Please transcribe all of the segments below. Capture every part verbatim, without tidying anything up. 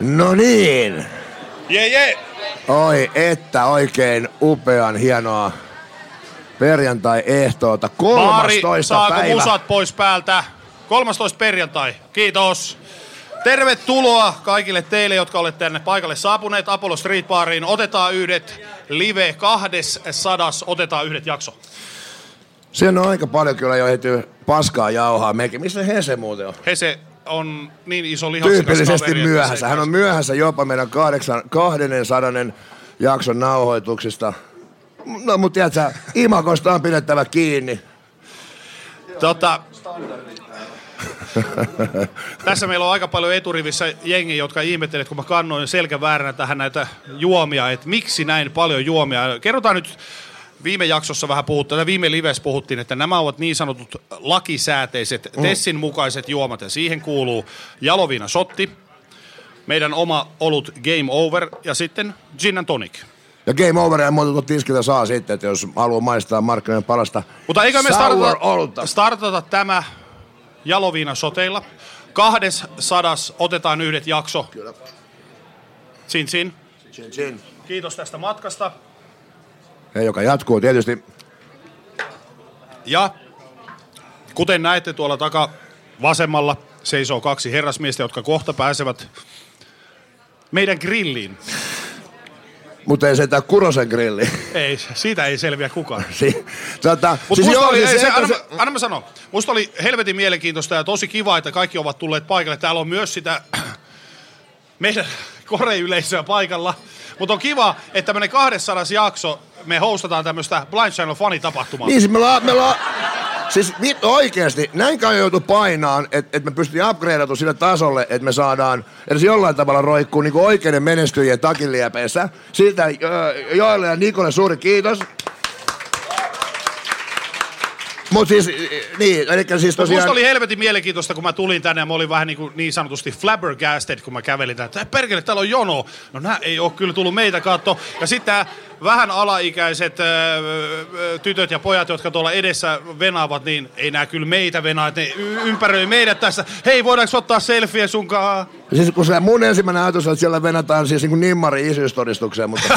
No niin. Jee, jee. Oi, että oikein upean hienoa perjantai-ehtoota. kolmastoista Maari, saako päivä. musat pois päältä? kolmastoista perjantai. Kiitos. Tervetuloa kaikille teille, jotka olette tänne paikalle saapuneet Apollo Street Bariin. Otetaan yhdet live kaksisataa, otetaan yhdet jakso. Siinä on aika paljon kyllä jo heti paskaa jauhaa mekin. Missä Hese muuten on? Hese on niin iso lihaksikas tyypillisesti kaveri, myöhässä. Hän on myöhässä jopa meidän kahdeksan, kaksisataa jakson nauhoituksista. No mut tiedätkö, imakosta on pidettävä kiinni. Tota, tässä meillä on aika paljon eturivissä jengiä, jotka ihmettelee, kun mä kannoin selkävääränä tähän näitä juomia, että miksi näin paljon juomia. Kerrotaan nyt, viime jaksossa vähän puhuttiin, tai viime livessä puhuttiin, että nämä ovat niin sanotut lakisääteiset, mm. Tessin mukaiset juomat, ja siihen kuuluu jaloviina shotti, meidän oma olut Game Over, ja sitten gin and tonic. Ja Game Over ja muuta tiskiltä saa sitten, että jos haluaa maistaa markkinoiden parasta. Mutta eikö me startata, startata tämä jaloviina shoteilla. Kahdes sadas otetaan yhdet jakso. Kyllä. Chin chin. Chin chin. Kiitos tästä matkasta. Ja joka jatkuu tietysti. Ja kuten näette tuolla taka vasemmalla seisoo kaksi herrasmiestä, jotka kohta pääsevät meidän grilliin. Mutta ei se tää Kurosen grilli. Ei, siitä ei selviä kukaan. si- tota, Mut siis musta joo, oli, siis ei, se, se, anna, se, mä, anna mä sano, musta oli helvetin mielenkiintoista ja tosi kiva, että kaikki ovat tulleet paikalle. Täällä on myös sitä meidän koreyleisöä paikalla. Mutta on kiva, että tämmönen kaksisataa jakso me hostataan tämmöistä Blind Channel Funny-tapahtumaa. Niin, siis me la, me la, siis mit, oikeesti, näin kai joutu painaan, että et me pystytään upgradeatu sille tasolle, että me saadaan edes jollain tavalla roikkuu niinku oikeiden menestyjien takinliepeissä. Siitä jo, Joelle ja Nikolle suuri kiitos. Mut siis, niin, elikkä siis tosiaan... Musta oli helvetin mielenkiintoista, kun mä tulin tänne ja mä olin vähän niin, kuin niin sanotusti flabbergasted, kun mä kävelin tänne. Että perkele, täällä on jono. No nää ei oo kyllä tullut meitä katto. Ja sitten tää vähän alaikäiset öö, tytöt ja pojat, jotka tuolla edessä venaavat, niin ei nää kyllä meitä venaa. Ne y- ympäröi meidät tässä. Hei, voidaanko ottaa selfie sunkaan? Siis kun se mun ensimmäinen ajatus on, että siellä venataan siis niin nimmari isyystodistukseen, mutta...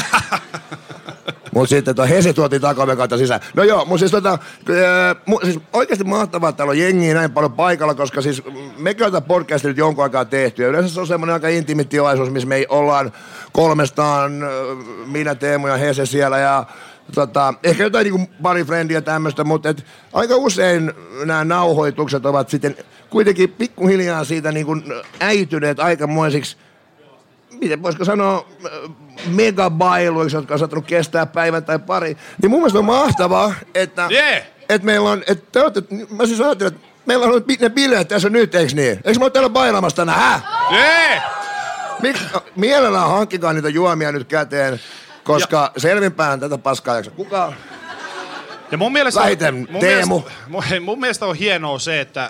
Mut sitten tuo Hese tuotiin takaoven kautta sisään. No joo, mut siis tota, äh, siis oikeesti mahtavaa, että täällä on jengiä näin paljon paikalla, koska siis me käytetään podcastia nyt jonkun aikaa tehty. Ja yleensä se on semmoinen aika intiimi tilaisuus, missä me ei ollaan kolmestaan, äh, minä, Teemu ja Hese siellä ja tota, ehkä jotain niinku pari frendiä tämmöstä, mutta et aika usein nämä nauhoitukset ovat sitten kuitenkin pikkuhiljaa siitä niinku äityneet aikamoisiksi, miten voisiko sanoa, megabailuiksi, jotka on saattanut kestää päivän tai pari. Niin mun mielestä on mahtavaa, että, yeah. että meillä on, että te olette, mä siis ajattelin, että meillä on ne bileet tässä nyt, eikö niin? Eikö me ole täällä bailaamassa tänään, hä? Yeah. Mik, mielellään hankkikaa niitä juomia nyt käteen, koska ja. selvinpäin tätä paskaa jaksa. Kuka? Ja mun mielestä, Vähiten, mun Teemu. Mielestä, mun, mun mielestä on hienoa se, että...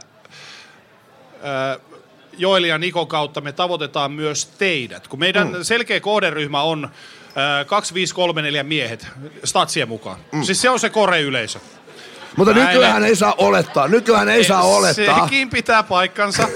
Äh, Joeli ja Nikon kautta me tavoitetaan myös teidät, kun meidän mm. selkeä kohderyhmä on äh, kaksi viisi kolme neljä miehet statsien mukaan. Mm. Siis se on se koreyleisö. Mutta Näin nykyään ei saa olettaa, nykyään ei, ei saa olettaa. Sekin pitää paikkansa.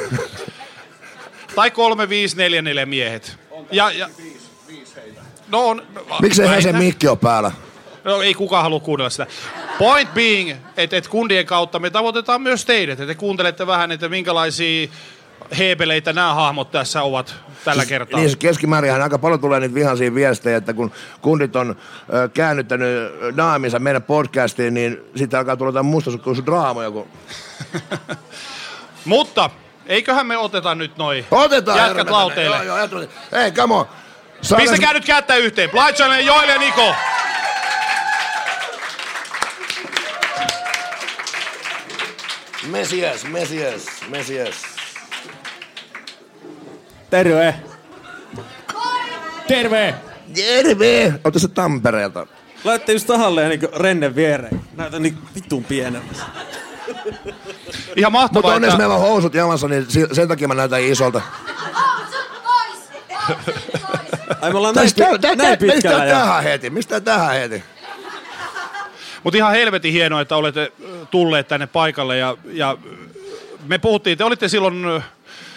Tai kolme viisi neljä neljä miehet. On ja, ja, viisi, viisi heitä. No on... Miksei hän se mikki ole päällä? No ei kukaan halua kuunnella sitä. Point being, että et kundien kautta me tavoitetaan myös teidät. Että te kuuntelette vähän, että minkälaisia... heepeleitä nämä hahmot tässä ovat tällä siis, kertaa. Niin, keskimäärinhän aika paljon tulee niitä vihaisia viestejä, että kun kundit on ö, käännyttänyt naaminsa meidän podcastiin, niin sitten alkaa tulla jotain mustasukkaisuus draamoja. Kun... Mutta eiköhän me oteta nyt noi Otetaan, jätkät lauteille. Joo, joo, hei, come on. Saadaan... Pistäkää nyt kättä yhteen. Blind Channel, Joel ja Niko. Messias, Messias, Messias. Terve! Terve! Terve! Oota se Tampereelta. Laitte just tahalleen niinku rennen viereen. Näytän niin vitun pienemmä. Ihan mahtavaa, Mutta onneksi että... meillä on housut jalassa, niin sen takia mä näytän isolta. Ai me ollaan näin, pi- näin pitkällä. Mistä tähän heti? Mistä tähän heti? Mutta ihan helvetin hienoa, että olette tulleet tänne paikalle ja, ja me puhuttiin, te olitte silloin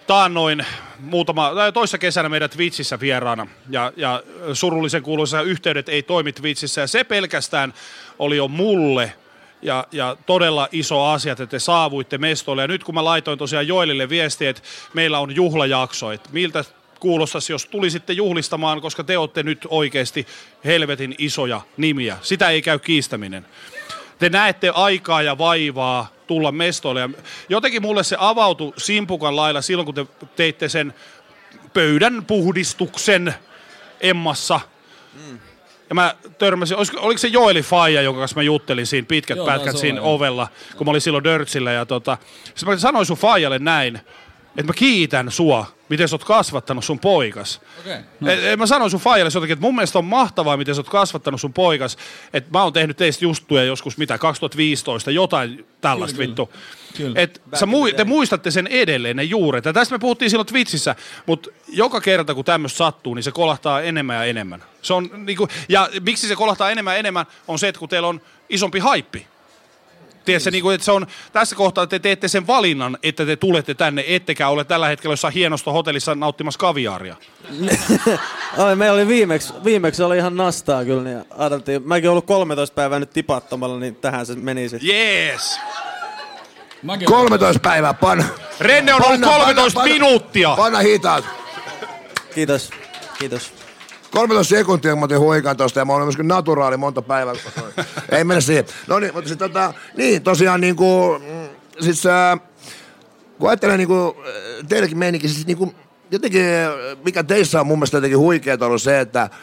taannoin muutama, toissa kesänä meidät Twitchissä vieraana ja, ja surullisen kuuluisa yhteydet ei toimi Twitchissä ja se pelkästään oli jo mulle ja, ja todella iso asia, että te saavuitte mestoille ja nyt kun mä laitoin tosiaan Joelille viestiä, että meillä on juhlajakso, että miltä kuulostaisi, jos tulisitte juhlistamaan, koska te olette nyt oikeasti helvetin isoja nimiä. Sitä ei käy kiistäminen. Te näette aikaa ja vaivaa tulla mestoille. Ja jotenkin mulle se avautui simpukan lailla silloin, kun te teitte sen pöydän puhdistuksen Emmassa. Mm. Ja mä törmäsin, olisiko, oliko se Joeli Faija, jonka kanssa mä juttelin siinä pitkät Joo, pätkät siinä olla, ovella, jo. kun mä olin silloin Dörtsillä. Ja tota, sitten mä sanoin sun Faijalle näin, että mä kiitän sua, miten sä oot kasvattanut sun poikas. Okay, no. et, et mä sanoin sun Faijalle jotenkin, että mun mielestä on mahtavaa, miten sä oot kasvattanut sun poikas. Että mä oon tehnyt teistä juttuja joskus, mitä, kaksituhattaviisitoista, jotain tällaista kyllä, vittu. Kyllä. Et sä mui, te muistatte sen edelleen, ne juuret. Ja tästä me puhuttiin silloin Twitchissä, mutta joka kerta kun tämmöistä sattuu, niin se kolahtaa enemmän ja enemmän. Se on, niinku, ja miksi se kolahtaa enemmän ja enemmän, on se, että kun teillä on isompi haippi. Tiedätkö, niin kuin, että se on tässä kohtaa, että te teette sen valinnan, että te tulette tänne, ettekä ole tällä hetkellä jossain hienosta hotellissa nauttimassa kaviaaria. Meillä oli viimeksi, viimeksi oli ihan nastaa kyllä, niin ajateltiin, mäkin olen ollut kolmetoista päivää nyt tipattomalla, niin tähän se meni sitten. Jees! kolmetoista päivää, panna. Renne on ollut kolmetoista panna, minuuttia. Panna hitaat. Kiitos, kiitos. kolmetoista sekuntia, kun mä otin huikan tosta ja mä olen myöskin naturaali monta päivää. Ei mennä siihen. No niin, mutta siis tota, niin tosiaan niinku, siis äh, kun ajattelen niinku, teillekin meininkin, siis niinku, jotenkin, mikä teissä on mun mielestä jotenkin huikeeta ollut se, että äh,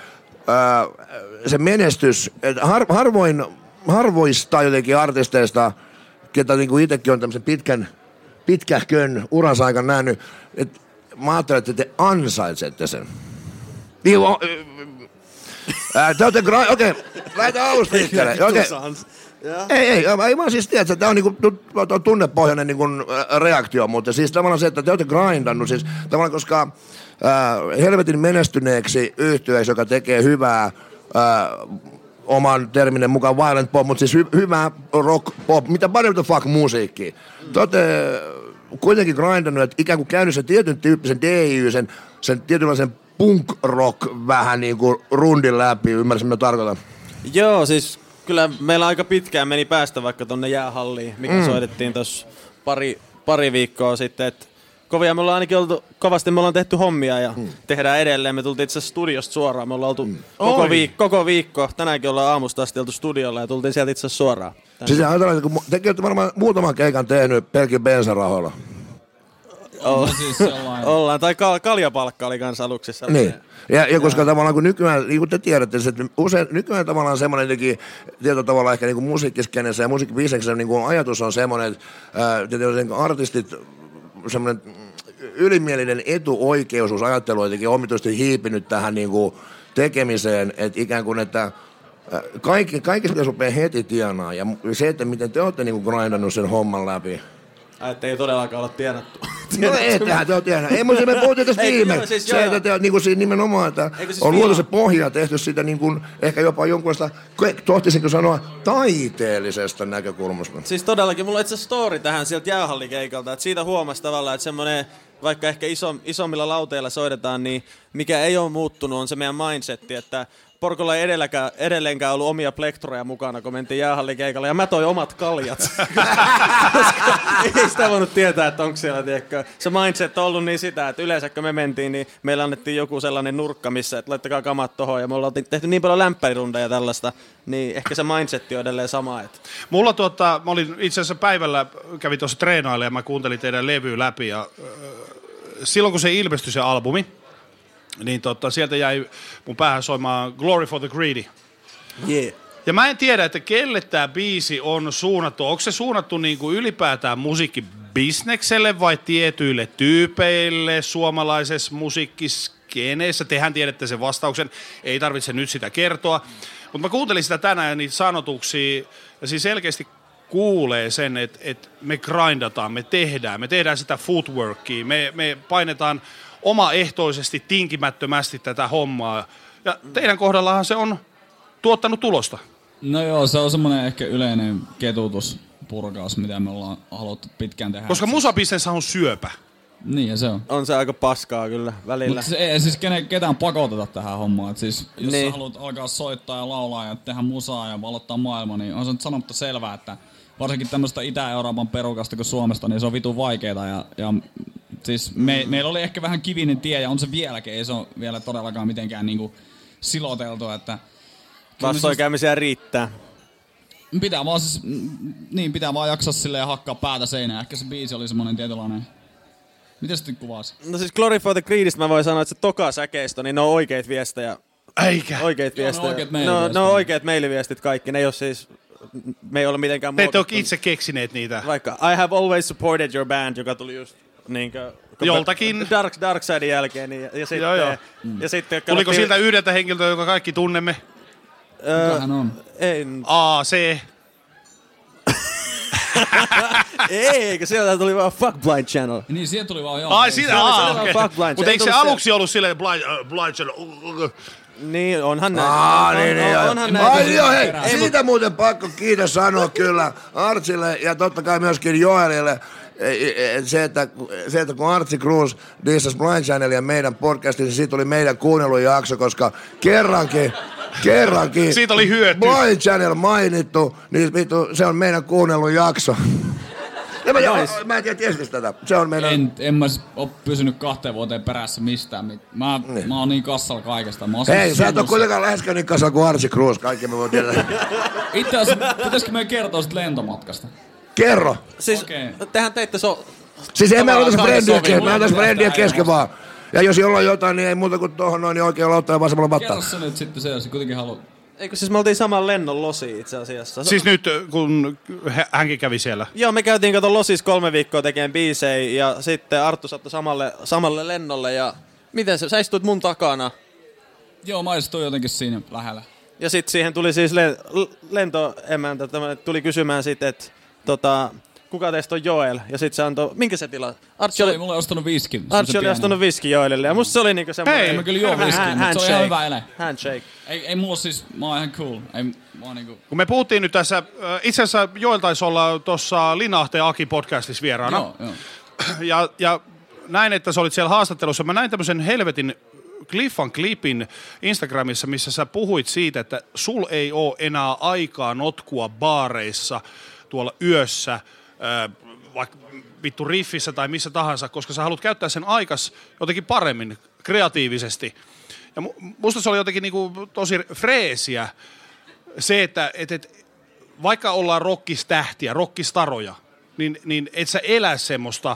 se menestys, että har, harvoin, harvoista jotenkin artisteista, ketä niinku itsekin on tämmöisen pitkän, pitkähkön uransa aikana nähnyt, että mä ajattelen, että te ansaitsette sen. Niin, te olette gra... Okei, okay. Lähdetään alusta liikkeelle. Okay. Ei, ei, ei vaan siis tiedä, että tämä on niinku tunnepohjainen niinku reaktio, mutta siis tavallaan se, että te olette grindannut, siis tavallaan koska äh, helvetin menestyneeksi yhtyeeksi, joka tekee hyvää, äh, oman terminen mukaan violent pop, mutta siis hy- hyvää rock pop, mitä paljon the fuck musiikkia. Te olette kuitenkin grindannut, että ikään kuin käynyt sen tietyn tyyppisen D I Y, sen, sen tietynlaisen punk-rock vähän niin kuin rundin läpi, ymmärsin mitä tarkoitan? Joo, siis kyllä meillä aika pitkään meni päästä vaikka tonne jäähalliin, mikä mm. soitettiin tuossa pari, pari viikkoa sitten. Et kovia me ollaan ainakin oltu, kovasti me ollaan tehty hommia ja mm. tehdään edelleen. Me tultiin itse asiassa studiosta suoraan, me ollaan oltu mm. koko, viik- koko viikko. Tänäänkin ollaan aamusta asti oltu studiolla ja tultiin sieltä itse asiassa suoraan. Tänne. Siis ajatellaan, että kun tekin olette varmaan muutaman keikan tehnyt pelkin bensarahoilla. Olla. Siis ollaan, tai kal- kaljapalkka oli kanssa aluksessa. Niin, ja, ja koska ja. tavallaan kun nykyään, niin kuin te tiedätte, että usein nykyään tavallaan semmoinen jotenkin, tietyllä tavalla ehkä niin kuin musiikkiskenessä ja musiikkibisneksessä niin kuin ajatus on semmoinen, että ää, artistit, semmoinen ylimielinen etuoikeusuus ajattelu on jotenkin omituisesti hiipinyt tähän niin kuin tekemiseen, että ikään kuin, että kaikki, kaikki se rupeaa heti tienaa, ja se, että miten te olette niin kuin grindannut sen homman läpi. Että ei todellakaan olla tienattu. No ettehän te ole tiennyt. Ei, mutta me puhuttiin tästä viime. Siis, se, että te olette niin siinä nimenomaan, että siis on luotu se pohja tehty sitä niin kuin, ehkä jopa jonkunlaista, tohtisinko sanoa, taiteellisesta näkökulmasta. Siis todellakin, mulla on itse story tähän sieltä jäähallikeikalta, että siitä huomasi tavallaan, että semmoinen, vaikka ehkä iso, isommilla lauteilla soitetaan, niin mikä ei ole muuttunut on se meidän mindsetti, että Porkolla ei edelleenkään ollut omia plektroja mukana, kun mentiin jäähallikeikalle, ja mä toin omat kaljat. Ei sitä voinut tietää, että onko siellä, tiedätkö. Se mindset on ollut niin sitä, että yleensä kun me mentiin, niin meillä annettiin joku sellainen nurkka, missä, että laittakaa kamat tohon, ja me ollaan tehty niin paljon lämpärirundeja tällaista, niin ehkä se mindsetti on edelleen sama. Että. Mulla tuota, mä olin itse asiassa päivällä, kävin tuossa treenaille, ja mä kuuntelin teidän levyä läpi, ja äh, silloin kun se ilmestyi se albumi, niin tota, sieltä jäi mun päähän soimaan Glory for the Greedy. Yeah. Ja mä en tiedä, että kelle tää biisi on suunnattu. Onko se suunnattu niinku ylipäätään musiikkibisnekselle vai tietyille tyypeille suomalaisessa musiikkiskeneessä? Tehän tiedätte sen vastauksen, ei tarvitse nyt sitä kertoa. Mutta mä kuuntelin sitä tänään ja niitä sanotuksia, ja siis selkeästi kuulee sen, että, että me grindataan, me tehdään, me tehdään sitä footworkia, me, me painetaan omaehtoisesti, tinkimättömästi tätä hommaa. Ja teidän kohdallahan se on tuottanut tulosta. No joo, se on semmoinen ehkä yleinen ketutuspurkaus, mitä me ollaan haluttu pitkään tehdä. Koska musabisnes on syöpä. Niin ja se on. On se aika paskaa kyllä välillä. Mutta ei siis kenen, ketään pakoteta tähän hommaan. Et siis, jos niin. sä haluat alkaa soittaa ja laulaa ja tehdä musaa ja valottaa maailmaa, niin on se nyt sanomatta selvää, että varsinkin tämmöistä Itä-Euroopan perukasta kuin Suomesta, niin se on vitun vaikeeta. Ja, ja siis me, meillä oli ehkä vähän kivinen tie ja on se vieläkin. Ei se ole vielä todellakaan mitenkään niinku siloteltu. Että vastoinkäymisiä siis riittää. Pitää vaan siis, niin pitää vaan jaksaa silleen hakkaa päätä seinään. Ehkä se biisi oli semmonen tietynlainen. Miten se kuvasi? No siis Glory for the Greedistä mä voin sanoa, että se toka säkeistö, niin ne on oikeit viestejä. Eikä. Oikeit Joo, viestejä. ne oikeat no, mailiviestit. ne on oikeat mailiviestit kaikki. Ne ei ole siis, me ei ole mitenkään Te ette ole muokattu. itse keksineet niitä. Vaikka I have always supported your band, joka tuli just niinkö Joltakin. Dark, Dark Sidein jälkeen. Niin, ja, ja sitten, Joo, joo. ja sitten Tuliko katsottiin- siltä yhdeltä henkilöltä, joka kaikki tunnemme? Öö, Kukahan on? ei, A, C. Eikö sieltä tuli vaan Fuck Blind Channel. Niin, siihen tuli vaan joo. Ai Ei, siinä, se oli- se aa, oli okei. Fuck Blind. Mutta Se eikö ei se tullut aluksi ollut silleen blind, uh, blind channel? Niin, onhan näin. Aa, niin, niin, on, joo. onhan näin. Ai joo, hei, Ei, siitä muuten pakko kiitos sanoa kyllä Artsille ja totta kai myöskin Joelille. Se että, se, että kun Artsi Cruz dissasi Blind Channelia meidän podcastin, niin siitä oli meidän kuunnelujakso, koska kerrankin, kerrankin Siitä oli hyöty. Blind Channel mainittu, niin vittu, se on meidän kuunnelujakso. Ja mä, Nice. mä en tiedä, tiesitkö tätä? Se on meidän... En, en mä oo pysynyt kahteen vuoteen perässä mistään. Mä, Niin. mä oon niin kassalla kaikesta. Mä oon Hei, semmoisessa sä et ole sivussa. kuitenkaan läheskään niin kasalla kuin Artsi Cruz, kaikki me voi tietää. Itse asiassa, pitäisikö meidän kertoa sit lentomatkasta? Kerro. Siis, Okei. tehän teitte so... Siis ei me Tavallaan ota kaikki frendiä sovii, kesken, mä otas mulla frendiä lähtee kesken vaan. Ja jos jollain jotain, niin ei muuta kuin tohon noin, niin oikealla ottaa ja vasemmalla vattaa. Kerro se nyt sitten se, jos sä kuitenkin haluat. Eikö siis me oltiin saman lennon losi itse asiassa? Siis nyt, kun hä- hänkin kävi siellä. Joo, me käytiin kato losis kolme viikkoa tekemään biisejä ja sitten Arttu sattui samalle, samalle lennolle ja... Miten se? Sä istuit mun takana. Joo, mä istuin jotenkin siinä lähellä. Ja sitten siihen tuli siis le- l- lentoemäntä, tämmönen, tuli kysymään sitten, että tota, kuka teistä on Joel? Ja sitten se antoi, minkä se tila? Artsi Se oli oli, mulle ostanut viskin. Artsi oli ostanut viski Joelille ja musta se oli niinku semmoinen... Hei, En mä kyllä juo viskiä, mutta se on ihan hyvä ele. Handshake. Ei, ei mulla siis, mä oon ihan cool. Ei, mä oon niinku... Kun me puhuttiin nyt tässä, äh, itse asiassa Joel taisi olla tuossa Linahteen Aki podcastissa vieraana. Joo, joo. Ja, ja näin, että sä olit siellä haastattelussa. Mä näin tämmöisen helvetin Cliffan klipin Instagramissa, missä sä puhuit siitä, että sul ei oo enää aikaa notkua baareissa tuolla yössä, äh, vaikka vittu riffissä tai missä tahansa, koska sä haluat käyttää sen aikas jotenkin paremmin, kreatiivisesti. Ja mu- musta se oli jotenkin niinku tosi freesiä se, että et, et, vaikka ollaan rockistähtiä, rockistaroja, niin, niin et sä elä semmoista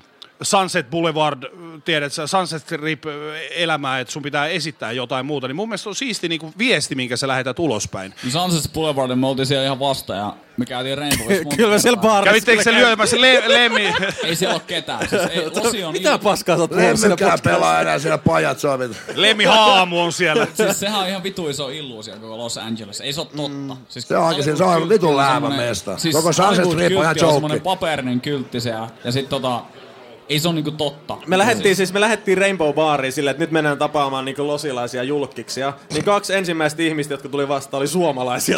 Sunset Boulevard, tiedät sä, Sunset Strip-elämää, että sun pitää esittää jotain muuta, niin mun mielestä on siisti niinku viesti, minkä sä lähetät ulospäin. No Sunset Boulevardin me oltiin siellä ihan vasta ja me käytiin Rainbowissa monta Kyllä me siellä kertaa. baarissa... Kävittekö se lyömässä le- lemmi? Ei siellä oo ketään. Siis ei, Losi on Mitä ihan, paskaa sä oot puhunut siinä Lemmykää podcastissa? pelaa enää siellä pajat Suomit. Lemmi Haamu on siellä. siis sehän on ihan vitu iso illuusio koko Los Angeles. Ei se oo totta. Siis Se on oikein, se on Hollywood-kyltti vitun läävä semmonen- mesta. Siis Koko Sunset Strip on ihan Hollywood-kyltti on joke. semmonen paperinen kyltti siellä. Ja sit tota, ei se on niinku totta. Me lähdettiin siis, me lähdettiin Rainbow Baariin silleen, että nyt mennään tapaamaan niinku losilaisia julkkiksia. Niin kaksi ensimmäistä ihmistä, jotka tuli vastaan, oli suomalaisia.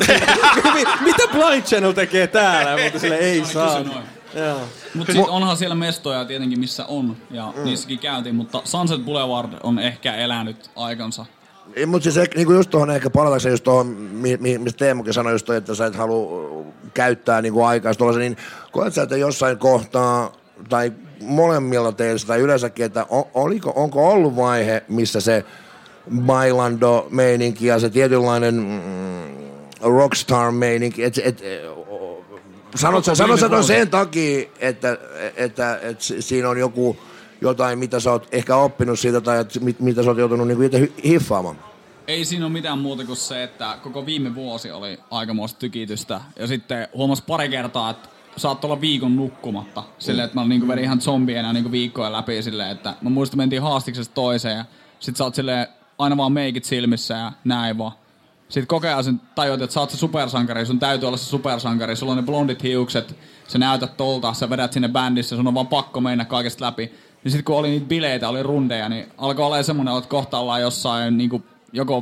Mitä Blind Channel tekee täällä? Mutta sille ei Kysy saa. noin. Joo. Mut sit onhan siellä mestoja tietenkin missä on. Ja mm. niissäkin käytiin, mutta Sunset Boulevard on ehkä elänyt aikansa. Mutta siis ehkä, niinku just tuohon ehkä palatakseni just tuohon, mi, mi, mistä Teemukin sanoi just toi, että sä et halua käyttää niinku aikaa tuollaisen, niin koet sä, että jossain kohtaa, tai molemmilla teillä tai yleensäkin, että on, oliko, onko ollut vaihe, missä se bailando-meininki ja se tietynlainen mm, rockstar-meininki, että et, sanot sä, sanot sä ton sen takia, että, että, että siinä on joku jotain, mitä sä oot ehkä oppinut siitä tai että mit, mitä sä oot joutunut niinku itse hiffaamaan? Ei siinä ole mitään muuta kuin se, että koko viime vuosi oli aikamoista tykitystä. Ja sitten huomasi pari kertaa, että saattoi olla viikon nukkumatta. Silleen, että mä niinku vedin ihan zombiena niinku viikkoja läpi silleen, että mä muistan, mentiin haastiksesta toiseen ja sit sä oot silleen aina vaan meikit silmissä ja näin vaan. Sitten koko ajan sen tajuat, että sä oot se supersankari, sun täytyy olla se supersankari, sulla on ne blondit hiukset, sä näytät tolta, sä vedät sinne bändissä, sun on vaan pakko mennä kaikesta läpi. Niin sit kun oli niitä bileitä, oli rundeja, niin alkoi olla semmonen, että kohta ollaan jossain niinku joko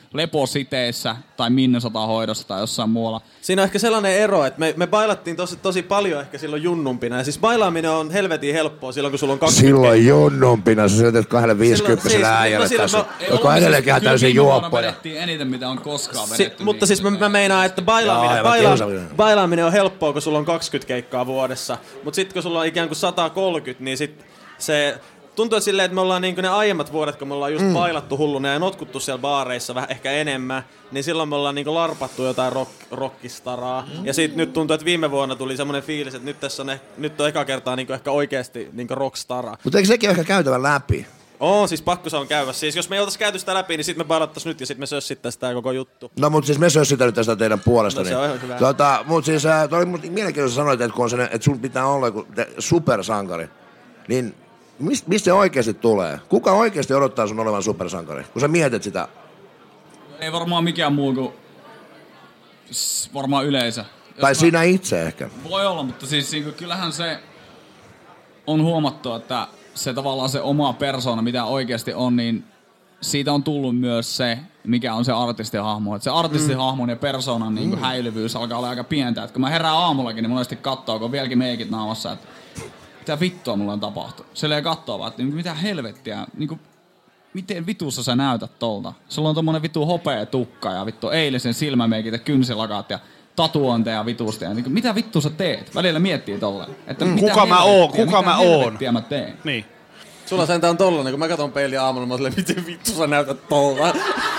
lepositeissä tai Minnesota-hoidossa tai jossain muualla. Siinä on ehkä sellainen ero, että me, me bailattiin tosi, tosi paljon ehkä silloin junnumpina. Ja siis bailaaminen on helvetin helppoa silloin, kun sulla on kaksikymmentä. Silloin junnumpina, sä syötät kahdelle viisikymppisellä äijälle siis, tässä, no, joka on edelleenkin ihan täysin juoppoja. Vedettiin eniten, mitä on koskaan vedetty. Si- mutta siis mä, mä meinaan, että bailaaminen, baila, bailaaminen on helppoa, kun sulla on kaksikymmentä keikkaa vuodessa. Mutta sitten kun sulla on ikään kuin sata kolmekymmentä, niin sit se... Tuntuu silleen, että me ollaan niin kuin ne aiemmat vuodet, kun me ollaan just mm. bailattu hulluna ja notkuttu siellä baareissa vähän ehkä enemmän, niin silloin me ollaan niin kuin larpattu jotain rock, rockistaraa. Mm. Ja sit nyt tuntuu, että viime vuonna tuli semmoinen fiilis, että nyt tässä on, eh, nyt on eka kertaa niin kuin ehkä oikeasti niin kuin rockstara. Mutta eikö sekin ole ehkä käytävä läpi? Oo, siis pakko se on käydä. Siis jos me ei oltais käyty sitä läpi, niin sit me bailattais nyt ja sit me sössittäis tää koko juttu. No mut siis me sössitään nyt tästä teidän puolesta. No se on ihan hyvä. Tota, mut siis äh, toi mielenkiintoista sanoit, että kun on sellainen, että sun pitää olla joku supersankari, niin Mist, mistä se oikeasti tulee? Kuka oikeasti odottaa sun olevan supersankari? Kun sä mietit sitä. Ei varmaan mikään muu kuin varmaan yleisö. Tai Jos sinä mä... itse ehkä. Voi olla, mutta siis niin kyllähän se on huomattu, että se tavallaan se oma persoona, mitä oikeasti on, niin siitä on tullut myös se, mikä on se artistihahmo. Että se artistihahmon ja persoonan niin kuin mm. häilyvyys alkaa olla aika pientä. Et kun mä herään aamullakin, niin monesti katsoo, kun on vieläkin meikit naamassa, että mitä vittua mulla on tapahtunut. Silleen kattoo vaan, että mitä helvettiä, niin kuin, miten vitussa sä näytät tolta. Sulla on tommonen vitu hopea tukka ja vittu eilisen silmämeikit ja kynsilakat ja tatuointeja vitusta. Ja, niin kuin, mitä vittu sä teet? Välillä miettii tolleen. Että mm, kuka mä oon, kuka mä oon. Mitä mä teen. Niin. Sulla sentään on tollanen, kun mä katon peiliä aamulla, mä oon silleen, miten vittu sä näytät tolta.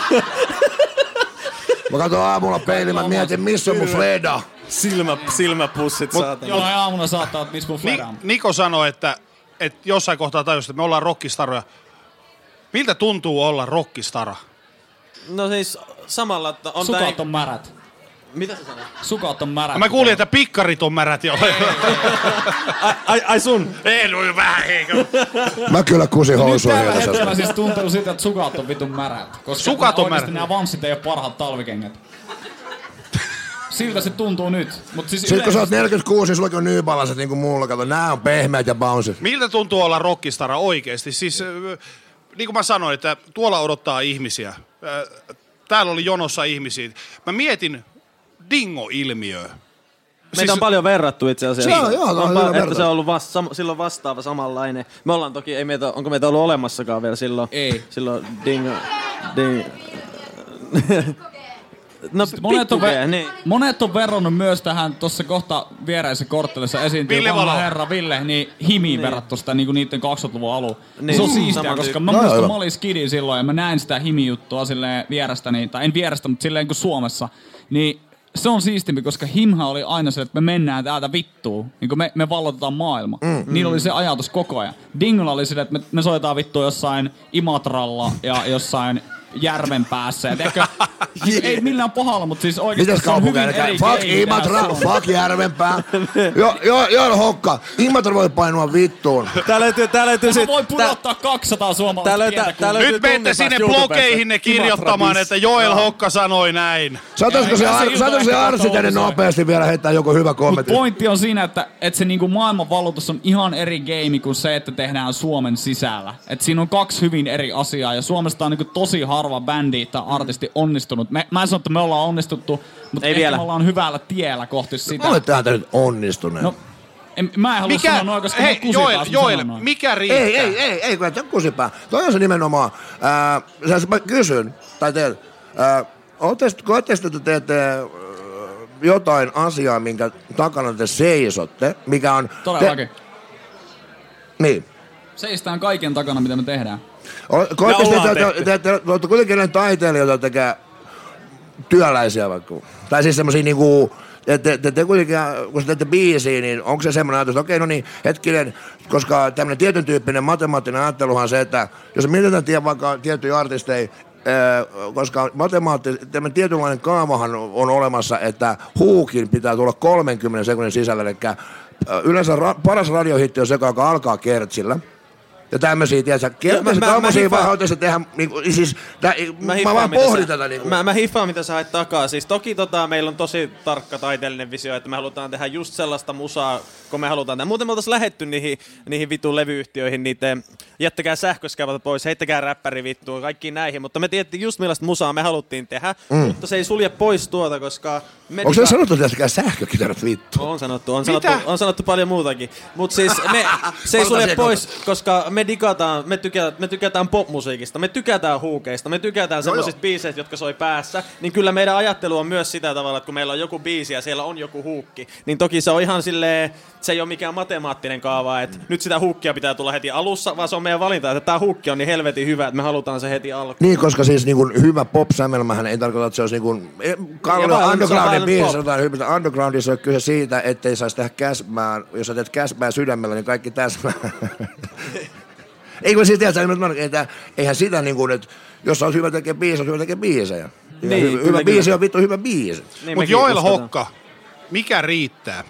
Mä katon aamulla peiliin, mä mietin, missä on mun Fleda. Silmä, silmäpussit saatana. Jollain aamulla saattaa, että missä mun Fleda on. Niko sanoi, että, että jossain kohtaa tajusit, että me ollaan rockistaroja. Miltä tuntuu olla rockistara? No siis samalla, että on Sukat tää... on märät. Mitä sä sanoit? Sukat on märät. Mä kuulin, että pikkarit on märät jo. ai, ai, ai sun? Ei, no vähän eikö. Mä kyllä kusin housuihin. Nyt tällä hetkellä siis tuntuu siitä, että sukat on vitun märät. Koska sukat on märät. Nämä vanssit ei ole parhaat talvikengät. Siltä se tuntuu nyt. Mut siis sitten kun sä oot neljäkymmentäkuusi, niin sullakin on nyypalaset niin kuin mulla. Kato, nää on pehmeät ja bounces. Miltä tuntuu olla rockistara oikeesti? Siis, niin kuin mä sanoin, että tuolla odottaa ihmisiä. Täällä oli jonossa ihmisiä. Mä mietin Dingo-ilmiöä. Meitä siis... on paljon verrattu itse asiassa. Joo, joo, on, on että se on ollut vasta, sam, silloin vastaava samanlainen. Me ollaan toki, ei meitä, onko meitä ollut olemassakaan vielä silloin? Ei. Silloin Dingo... Ding... No monet on, ve- niin. monet on verrannut myös tähän tuossa kohta viereisessä korttelissa esiintyy vanha herra Ville, niin Himiin niin. verrattu sitä niinku niitten kaksikymmentäluvun alun. Niin. Se on siistiä, koska mä no, muistan, mä olin skidi silloin ja mä näin sitä Himi-juttua silleen vierestäni, tai en vierestä, mutta silleen kuin Suomessa. Niin se on siistimpi, koska Himha oli aina se, että me mennään täältä vittuun. Niin kuin me, me vallotetaan maailma. Mm, Niillä mm. oli se ajatus koko ajan. Dingolla oli sille, että me, me soitaan vittua jossain Imatralla ja jossain järven päässä. Tiedätkö, yeah. Ei millään pahalla, mutta siis oikeesti mites se on hyvin eri fuck Imatra, fuck järvenpää. Jo, jo, jo, hokka. Imatra voi painua vittuun. Tää löytyy, tää löytyy sit... voi pudottaa tää, kaksisataa suomalaista pientä tää, tää Nyt menette sinne blogeihin ne kirjoittamaan, että Joel Hokka sanoi näin. Saataisiko se, se, se Arsi tänne nopeasti vielä heittää joku hyvä kommentti? Mut pointti on siinä, että, että se niinku maailmanvalloitus on ihan eri game kuin se, että tehdään Suomen sisällä. Et siinä on kaksi hyvin eri asiaa ja Suomesta on niinku tosi harva bändi tai artisti onnistunut. Me, mä en sano, että me ollaan onnistuttu, mutta ei ehkä vielä. me ollaan hyvällä tiellä kohti sitä. Olet täältä nyt onnistuneet. No, en, mä en halua mikä, sanoa noin, koska hei, Joel, Joel mikä riittää? Ei, ei, ei, ei, kun et kusipää. Toi on se nimenomaan. Äh, mä kysyn, tai teet, äh, koetteko, että teette äh, jotain asiaa, minkä takana te seisotte, mikä on... Todellakin. Te... Niin. Seistään kaiken takana, mitä me tehdään. Koetteko, te, te, te olette kuitenkin näin taiteilijoita, jotka tekee työläisiä vaikka. Tai siis semmosia niinku... Te, te, te, te kuitenkin, kun teette biisiä, niin onko se semmoinen ajatus, että okei, no niin, hetkinen, koska tämmöinen tietyn tyyppinen matemaattinen ajatteluhan on se, että jos mietitään tie, vaikka tiettyjä artisteja, ää, koska matemaatti, tämmöinen tietynlainen kaavahan on olemassa, että huukin pitää tulla kolmenkymmenen sekunnin sisällä, eli yleensä ra, paras radiohitti on se, joka alkaa kertsillä, ja tämmösiä, tiedätkö? Kertaisin tommosia vaan haluaisin tehdä, niinku, siis, tää, mä, mä vaan pohdin sä, tätä niinku. Mä, mä hiffaan, mitä sä hait takaa. Siis toki tota, meillä on tosi tarkka taiteellinen visio, että me halutaan tehdä just sellaista musaa, kun me halutaan tehdä. Muuten me oltais lähetty niihin, niihin vitun levyyhtiöihin, niitä jättäkää sähköskäävät pois, heittäkää räppäri vittuun, kaikkiin näihin. Mutta me tiedettiin just millaista musaa me haluttiin tehdä, mm. mutta se ei sulje pois tuota, koska... Onko se sanottu, että jättäkää sähkökitarat vittuun? On sanottu, on sanottu, on sanottu paljon muutakin. Mut siis me, se ei sulje pois, koska me digataan, me tykätään, me tykätään popmusiikista, me tykätään huukeista, me tykätään semmoisista biiseistä, jotka soi päässä, niin kyllä meidän ajattelu on myös sitä tavalla, että kun meillä on joku biisi ja siellä on joku huukki, niin toki se on ihan silleen, se ei ole mikään matemaattinen kaava, että nyt sitä huukkia pitää tulla heti alussa, vaan se on meidän valinta, että tämä huukki on niin helvetin hyvä, että me halutaan se heti alkuun. Niin, koska siis niin kuin hyvä pop-sämelmähän ei tarkoita, että se olisi niin kuin Kallio undergroundin biisi, sanotaan hyvä, undergroundissa on kyse siitä, ettei saisi tehdä käsmää, jos sä teet käsmää sydämellä, niin kaikki täsmää. Ei kun siis tiedätkö, eihän sitä niin kuin, että jos on hyvä tekee biisi, on hyvä tekee biisejä. Niin, hyvä, hyvä biisi on vittu hyvä biisi. Niin, mutta Joel Hokka, mikä riittää?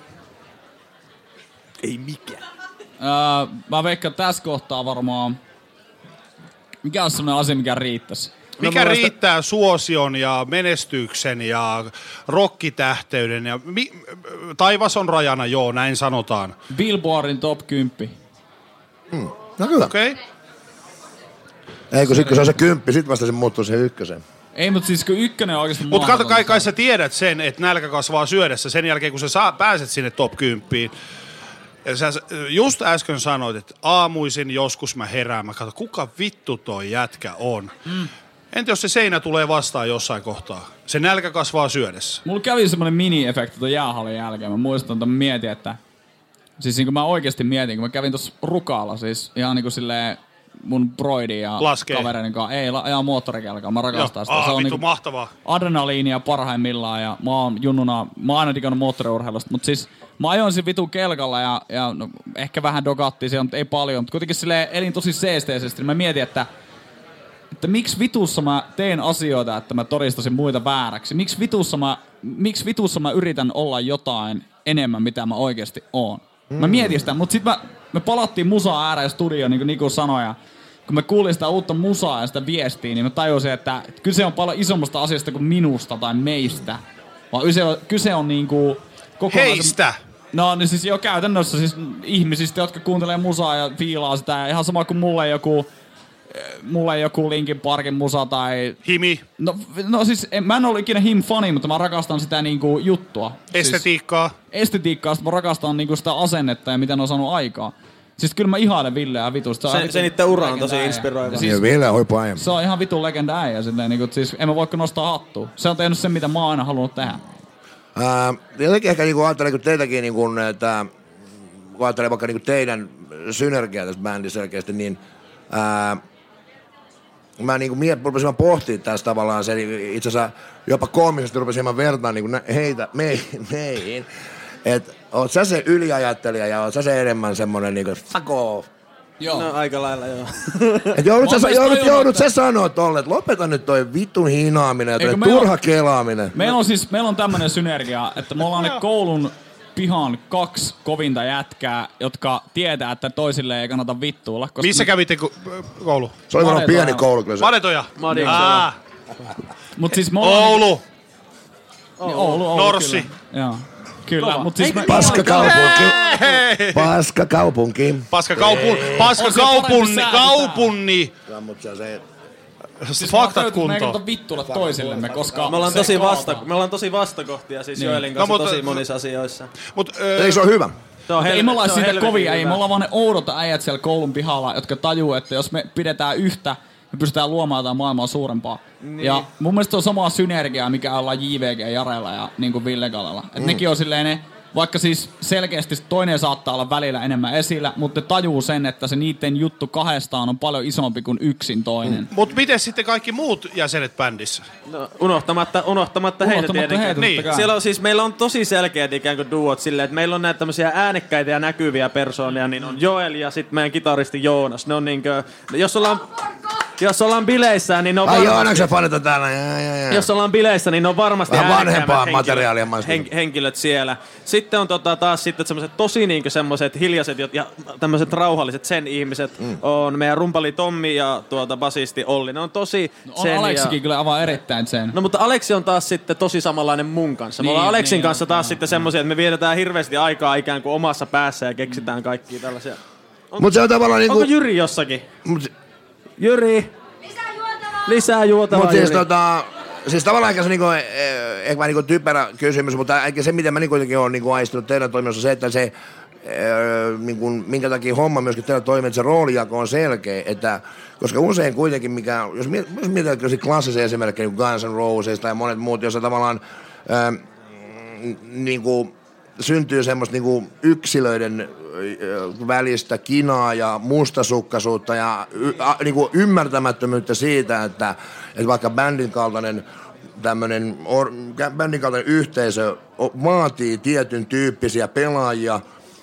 Ei mikään. Öö, mä veikkaan tässä kohtaa varmaan, mikä on sellainen asia, mikä riittäisi? Mikä no, riittää suosion ja menestyksen ja rokkitähteyden ja mi- taivas on rajana, joo, näin sanotaan. Billboardin top kymmenen. Hmm. No kyllä. Okei. Okay. Ei kun sit kun se on se kymppi, sit vasta se muuttuu siihen ykköseen. Ei, mutta siis kun ykkönen on oikeasti Mutta kato, kai, kai sä tiedät sen, että nälkä kasvaa syödessä sen jälkeen, kun sä saa, pääset sinne top kymmeneen. Ja sä just äsken sanoit, että aamuisin joskus mä herään, mä katson, kuka vittu toi jätkä on. Mm. Entä jos se seinä tulee vastaan jossain kohtaa? Se nälkä kasvaa syödessä. Mulla kävi semmonen mini-efekti tuon jäähallin jälkeen. Mä muistan, että mä mietin, että... Siis niin kuin mä oikeesti mietin, kun mä kävin tossa Rukaalla, siis ihan niinku silleen mun broidin ja Laskee. kavereiden kanssa. Ei, ajaa moottorikelkaa, mä rakastan sitä. Aa, se on vittu niinku mahtavaa. Adrenaliinia parhaimmillaan ja mä oon junnuna, mä oon aina digannut moottoriurheilusta, mut siis mä ajoin sen vitun kelkalla ja, ja no, ehkä vähän dogattiin siellä, mutta ei paljon, mutta kuitenkin silleen elin tosi seesteisesti, niin mä mietin, että että miksi vitussa mä teen asioita, että mä todistasin muita vääräksi? Miksi vitussa mä, miksi vitussa mä yritän olla jotain enemmän, mitä mä oikeasti oon? Mm. Mä mietin sitä, mutta sitten me palattiin musaa ääreen studioon, niin kuin Niku sanoi, ja kun mä kuulin sitä uutta musaa ja sitä viestiä, niin mä tajusin, että kyse on paljon isommasta asiasta kuin minusta tai meistä. Vaan kyse on, kyse on niinku kokonaan... Heistä! No niin siis jo käytännössä siis ihmisistä, jotka kuuntelee musaa ja fiilaa sitä. Ja ihan sama kuin mulle joku... Mulle joku Linkin Parkin musa tai... Himi. No, no siis en, mä en ole ikinä Him-fani, mutta mä rakastan sitä niinku juttua. Estetiikkaa. Siis, estetiikkaa, mä rakastan niinku sitä asennetta ja mitä ne on saanut aikaa. Siis kyllä mä ihailen Villeä vitusta. Se, se, se niitten ura on tosi inspiroiva. Siis, ja Ville on aiemmin. Se on ihan vitun legenda äijä. Silleen, niinku, siis en mä voiko nostaa hattua. Se on tehnyt sen, mitä mä oon aina halunnut tehdä. Ää, jotenkin ehkä niinku ajattelen kun teitäkin, niinku, että kun ajattelen vaikka niinku teidän synergiaa tässä bändissä selkeästi, niin ää, mä niinku miet, rupesin pohtimaan tässä tavallaan sen, itse asiassa jopa koomisesti rupesin hieman vertaan niinku heitä, meihin, meihin. Et oot sä se yliajattelija ja oot sä se enemmän semmonen niinku fuck off. Joo. No aika lailla joo. Et joudut sä, joudut, joudut sä sanoa tolle, että lopeta nyt toi vittun hinaaminen ja toi turha on, kelaaminen. Meillä on siis, meillä on tämmönen synergia, että me ollaan ne koulun pihan kaksi kovinta jätkää, jotka tietää, että toisille ei kannata vittuilla. Missä me... kävitte ko- koulu? Se oli varmaan pieni koulu kyllä se. Madetoja. Madetoja. Mut siis me ollaan... Oulu. Niin, Oulu, Oulu. Norsi. Kyllä. Joo. Kyllä, mutta siis... Me... Paska kaupunki. Paska kaupunki. Paska kaupunki. Paska kaupunni. Kaupunni. Siis faktat kuntoon. Me ei kannata vittuilla toisillemme, koska... Me ollaan tosi, vasta, me ollaan tosi vastakohtia siis niin. Joelin kanssa no, tosi monissa asioissa. Mut, äh, ei se on hyvä. Se on hel- ei me olla siitä kovia, ei me ollaan vaan ne oudot äijät siellä koulun pihalla, jotka tajuu, että jos me pidetään yhtä, me pystytään luomaan jotain maailmaa suurempaa. Niin. Ja mun mielestä se on samaa synergiaa, mikä ollaan J V G Jarella ja niin kuin Ville Galella. Et mm. nekin on silleen ne, vaikka siis selkeästi toinen saattaa olla välillä enemmän esillä, mutta tajuu sen, että se niiden juttu kahdestaan on paljon isompi kuin yksin toinen. Mm. Mut miten sitten kaikki muut jäsenet bändissä? No, unohtamatta, unohtamatta, unohtamatta heitä tietenkin. Heitä, niin. Siellä on siis, meillä on tosi selkeät ikään kuin duot silleen, että meillä on näitä tämmöisiä äänekkäitä ja näkyviä persoonia, niin on Joel ja sitten meidän kitaristi Joonas. Ne on niinkö, jos ollaan... jos ollaan bileissä, niin on Ai varmasti... joo, onko se fanita täällä? Ja, ja, ja. Jos ollaan bileissä, niin on varmasti vähän vanhempaa henkilöt, materiaalia hen, henkilöt siellä. Sitten on tota, taas sitten semmoiset tosi niinku semmoiset hiljaiset ja tämmöiset rauhalliset sen ihmiset. Mm. On meidän rumpali Tommi ja tuota basisti Olli. Ne on tosi no, on sen Aleksikin ja... kyllä aivan erittäin sen. No mutta Aleksi on taas sitten tosi samanlainen mun kanssa. Me niin, ollaan Aleksin niin, kanssa on, taas on, sitten on. semmoisia, että me vietetään hirveästi aikaa ikään kuin omassa päässä ja keksitään kaikkia tällaisia. On, Mut se on tavallaan niinku... Onko Jyri jossakin? Mut... Jyri! Lisää juotavaa! Lisää juotavaa, Mut siis Jyri. tota... Siis tavallaan ehkä se niinku, ehkä vähän niinku typerä kysymys, mutta ehkä se, mitä mä niinku kuitenkin oon niinku aistunut teidän toiminnassa, se, että se, niinku, minkä takia homma myöskin teidän toiminnassa, se roolijako on selkeä, että koska usein kuitenkin, mikä, jos mietitään klassisia esimerkkejä, niin Guns N' Roses tai monet muut, joissa tavallaan ää, niinku, syntyy semmoista niinku yksilöiden välistä kinaa ja mustasukkaisuutta ja y, a, niinku ymmärtämättömyyttä siitä, että, että vaikka bändin kaltainen tämmönen or, bändin kaltainen yhteisö vaatii tietyn tyyppisiä pelaajia.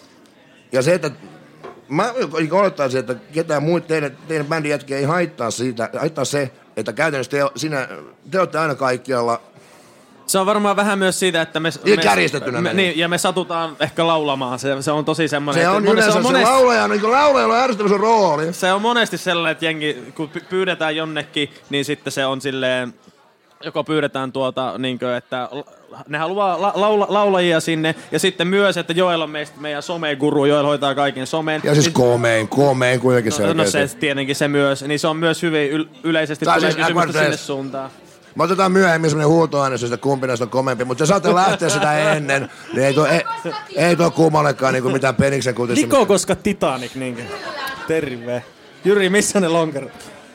Ja se, että mä olettaisin, että ketään muut teidän, teidän bändin jätkiä ei haittaa siitä, haittaa se, että käytännössä te, sinä, te olette aina kaikkialla. Se on varmaan vähän myös siitä, että me... Ja me kärjistettynä me, niin, ja me satutaan ehkä laulamaan. Se, se on tosi semmoinen... Se on yleensä se, on monesti, se laulaja, niin laulajalla on ärsyttävä rooli. Se on monesti sellainen, että jengi, kun pyydetään jonnekin, niin sitten se on silleen... Joko pyydetään tuota, niin kuin, että ne haluaa la, laula, laulajia sinne, ja sitten myös, että Joel on meistä meidän someguru, Joel hoitaa kaiken somen. Ja siis komein, komein kuitenkin no, selkeästi. No se tietenkin se myös, niin se on myös hyvin yl, yleisesti tulee siis kysymystä sinne suuntaan. Me otetaan myöhemmin semmonen huutoäänestys, että kumpi näistä on komempi, mutta jos saatte lähteä sitä ennen, niin ei tuo, ei, ei tuo kummallekaan niinku mitään peniksen kutissa. Niko koska Titanic, niinkö? Terve. Jyri, missä ne lonkerot?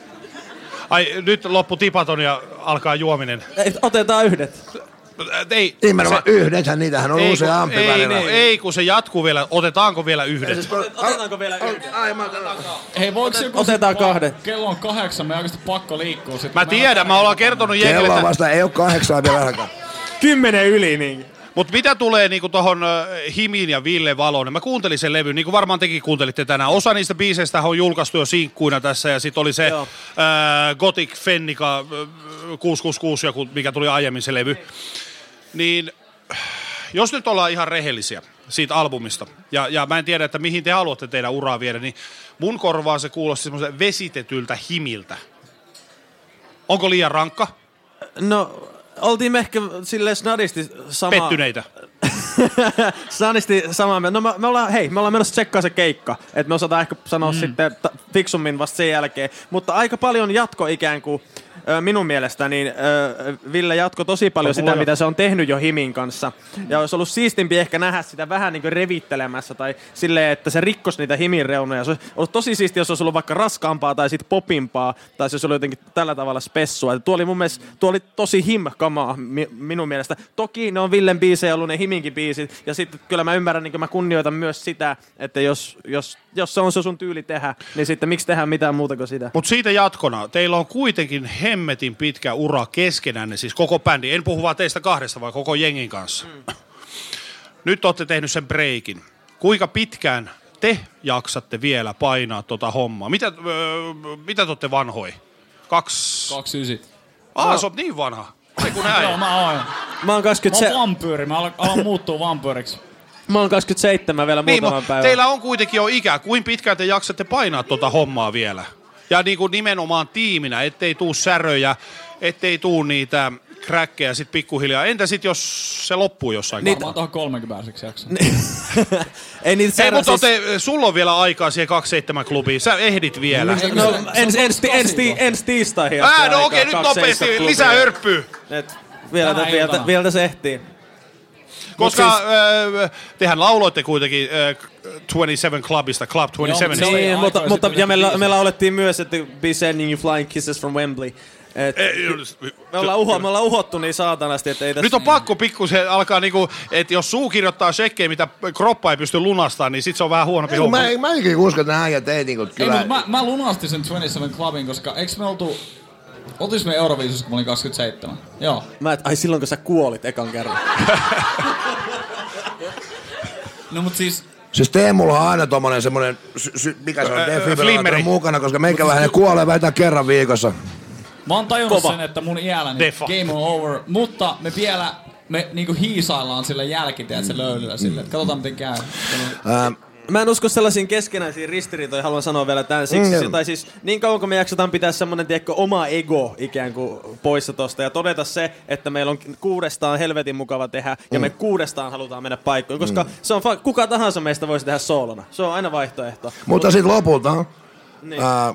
Ai, nyt loppu tipaton ja alkaa juominen. Ei, otetaan yhdet. Ei, nimenomaan se, yhdethän niitähän on ei, useampi ei, välillä. Ei, ei, kun se jatkuu vielä. Otetaanko vielä yhdet? Siis, Otetaanko vielä yhdet? Ai, mä Hei, voiko joku... Otetaan kahden. Kello on kahdeksan, me oikeasti pakko liikkua. Sit mä tiedän, mä ollaan kertonut jengille, kello vasta ei oo kahdeksaa vielä ainakaan. Kymmenen yli niin. Mut mitä tulee niinku tohon uh, Himin ja Ville Valoon, niin mä kuuntelin sen levyn, niin kuin varmaan tekin kuuntelitte tänään. Osa niistä biiseistä on julkaistu jo sinkkuina tässä, ja sit oli se uh, Gothic Fennica uh, kuusi kuusi kuusi, joku, mikä tuli aiemmin se levy. Niin jos nyt ollaan ihan rehellisiä siitä albumista, ja, ja mä en tiedä, että mihin te haluatte teidän uraa viedä, niin mun korvaan se kuulosti semmoisen vesitetyltä Himiltä. Onko liian rankka? No, oltiin me ehkä silleen snadisti sama... Pettyneitä. snadisti samaa mieltä. No me, me ollaan, hei, me ollaan menossa tsekkaa se keikka. Että me osataan ehkä sanoa mm. sitten ta- fiksummin vasta sen jälkeen. Mutta aika paljon jatko ikään kuin minun mielestä, niin Ville jatko tosi paljon sitä, mitä se on tehnyt jo Himin kanssa. Ja olisi ollut siistimpi ehkä nähdä sitä vähän niin kuin revittelemässä tai silleen, että se rikkosi niitä Himin reunoja. Se olisi ollut tosi siisti, jos olisi ollut vaikka raskaampaa tai sitten popimpaa, tai se olisi ollut jotenkin tällä tavalla spessua. Tuo oli mun mielestä, tuo oli tosi him-kamaa mi- minun mielestä. Toki ne on Villen biisejä ollut ne Himinkin biisit, ja sitten kyllä mä ymmärrän, niin mä kunnioitan myös sitä, että jos, jos, jos se on se sun tyyli tehdä, niin sitten miksi tehdä mitään muuta kuin sitä. Mutta siitä jatkona, teillä on kuitenkin hemmetin pitkä ura keskenänne, siis koko bändi. En puhu vaan teistä kahdesta, vaan koko jengin kanssa. Mm. Nyt olette tehnyt sen breikin. Kuinka pitkään te jaksatte vielä painaa tota hommaa? Mitä, öö, mitä te olette vanhoi? Kaksi... Kaksi ysi. Ah, no. Sä oot niin vanha. Ei kun näin. Joo, mä oon. Mä oon kaksikymmentä... Mä oon vampyyri, mä alan, alan muuttua vampyyriksi. Mä oon kaksikymmentäseitsemän vielä niin, muutaman päivän. Teillä on kuitenkin jo ikä. Kuinka pitkään te jaksatte painaa tota hommaa vielä? Ja niin kuin nimenomaan tiiminä, ettei tuu säröjä, ettei tuu niitä kräkkejä sit pikkuhiljaa. Entä sit jos se loppuu jossain? Niitä... Mä oon tuohon kolmekymmentäksi jakson. Ei niitä särö, Ei, mutta siis... te, sulla on vielä aikaa siihen kaksikymmentä klubiin. Sä ehdit vielä. No, no ens, ens, ens, ens tiistaihin. Ää, no okei, okay, nyt nopeasti. Lisää hörppyä. Vielä, vielä, vielä se ehtii. Koska siis, äh, tehän lauloitte kuitenkin äh, kaksikymmentäseitsemän Clubista, Club kaksikymmentäseitsemän. Niin, mutta, mutta ja me, la, me laulettiin myös, että Be Sending You Flying Kisses from Wembley. Et, me, ollaan uho, me ollaan uhottu niin saatanasti, että ei tässä... Nyt on pakko pikkusen alkaa niinku, että jos suu kirjoittaa shekkejä, mitä kroppa ei pysty lunastamaan, niin sit se on vähän huonompi homma. Mä, mä enkin usko, että nää äijät ei niinku kyllä... Ei, mä, mä lunastin sen kaksikymmentäseitsemän Clubin, koska eiks me oltu... Oltis me Euroviisussa, kun mä olin kaksikymmentäseitsemän? Joo. Mä et, ai silloin kun sä kuolit ekan kerran. No mut siis, Siis Teemulla on aina tommonen semmonen, sy- sy- mikä se on, defibrillaattori mukana, koska meikäläinen siis- kuolee vähintään kerran viikossa. Mä oon tajunnut Kova. sen, että mun iälläni Defa. game on over, mutta me vielä me niinku hiisaillaan sillä jälkiteet se löylyllä silleen, että katsotaan miten käy. Ää, Mä en usko sellaisiin keskenäisiin ristiriitoihin, haluan sanoa vielä tämän siksi. Mm. Tai siis niin kauan kun me jaksetaan pitää semmonen, tiedätkö, oma ego ikään kuin poissa tosta ja todeta se, että meillä on kuudestaan helvetin mukava tehdä ja Mm. me kuudestaan halutaan mennä paikkoon, koska se on fa- kuka tahansa meistä voisi tehdä soolona. Se on aina vaihtoehto. mutta sit lopulta, Niin. ää,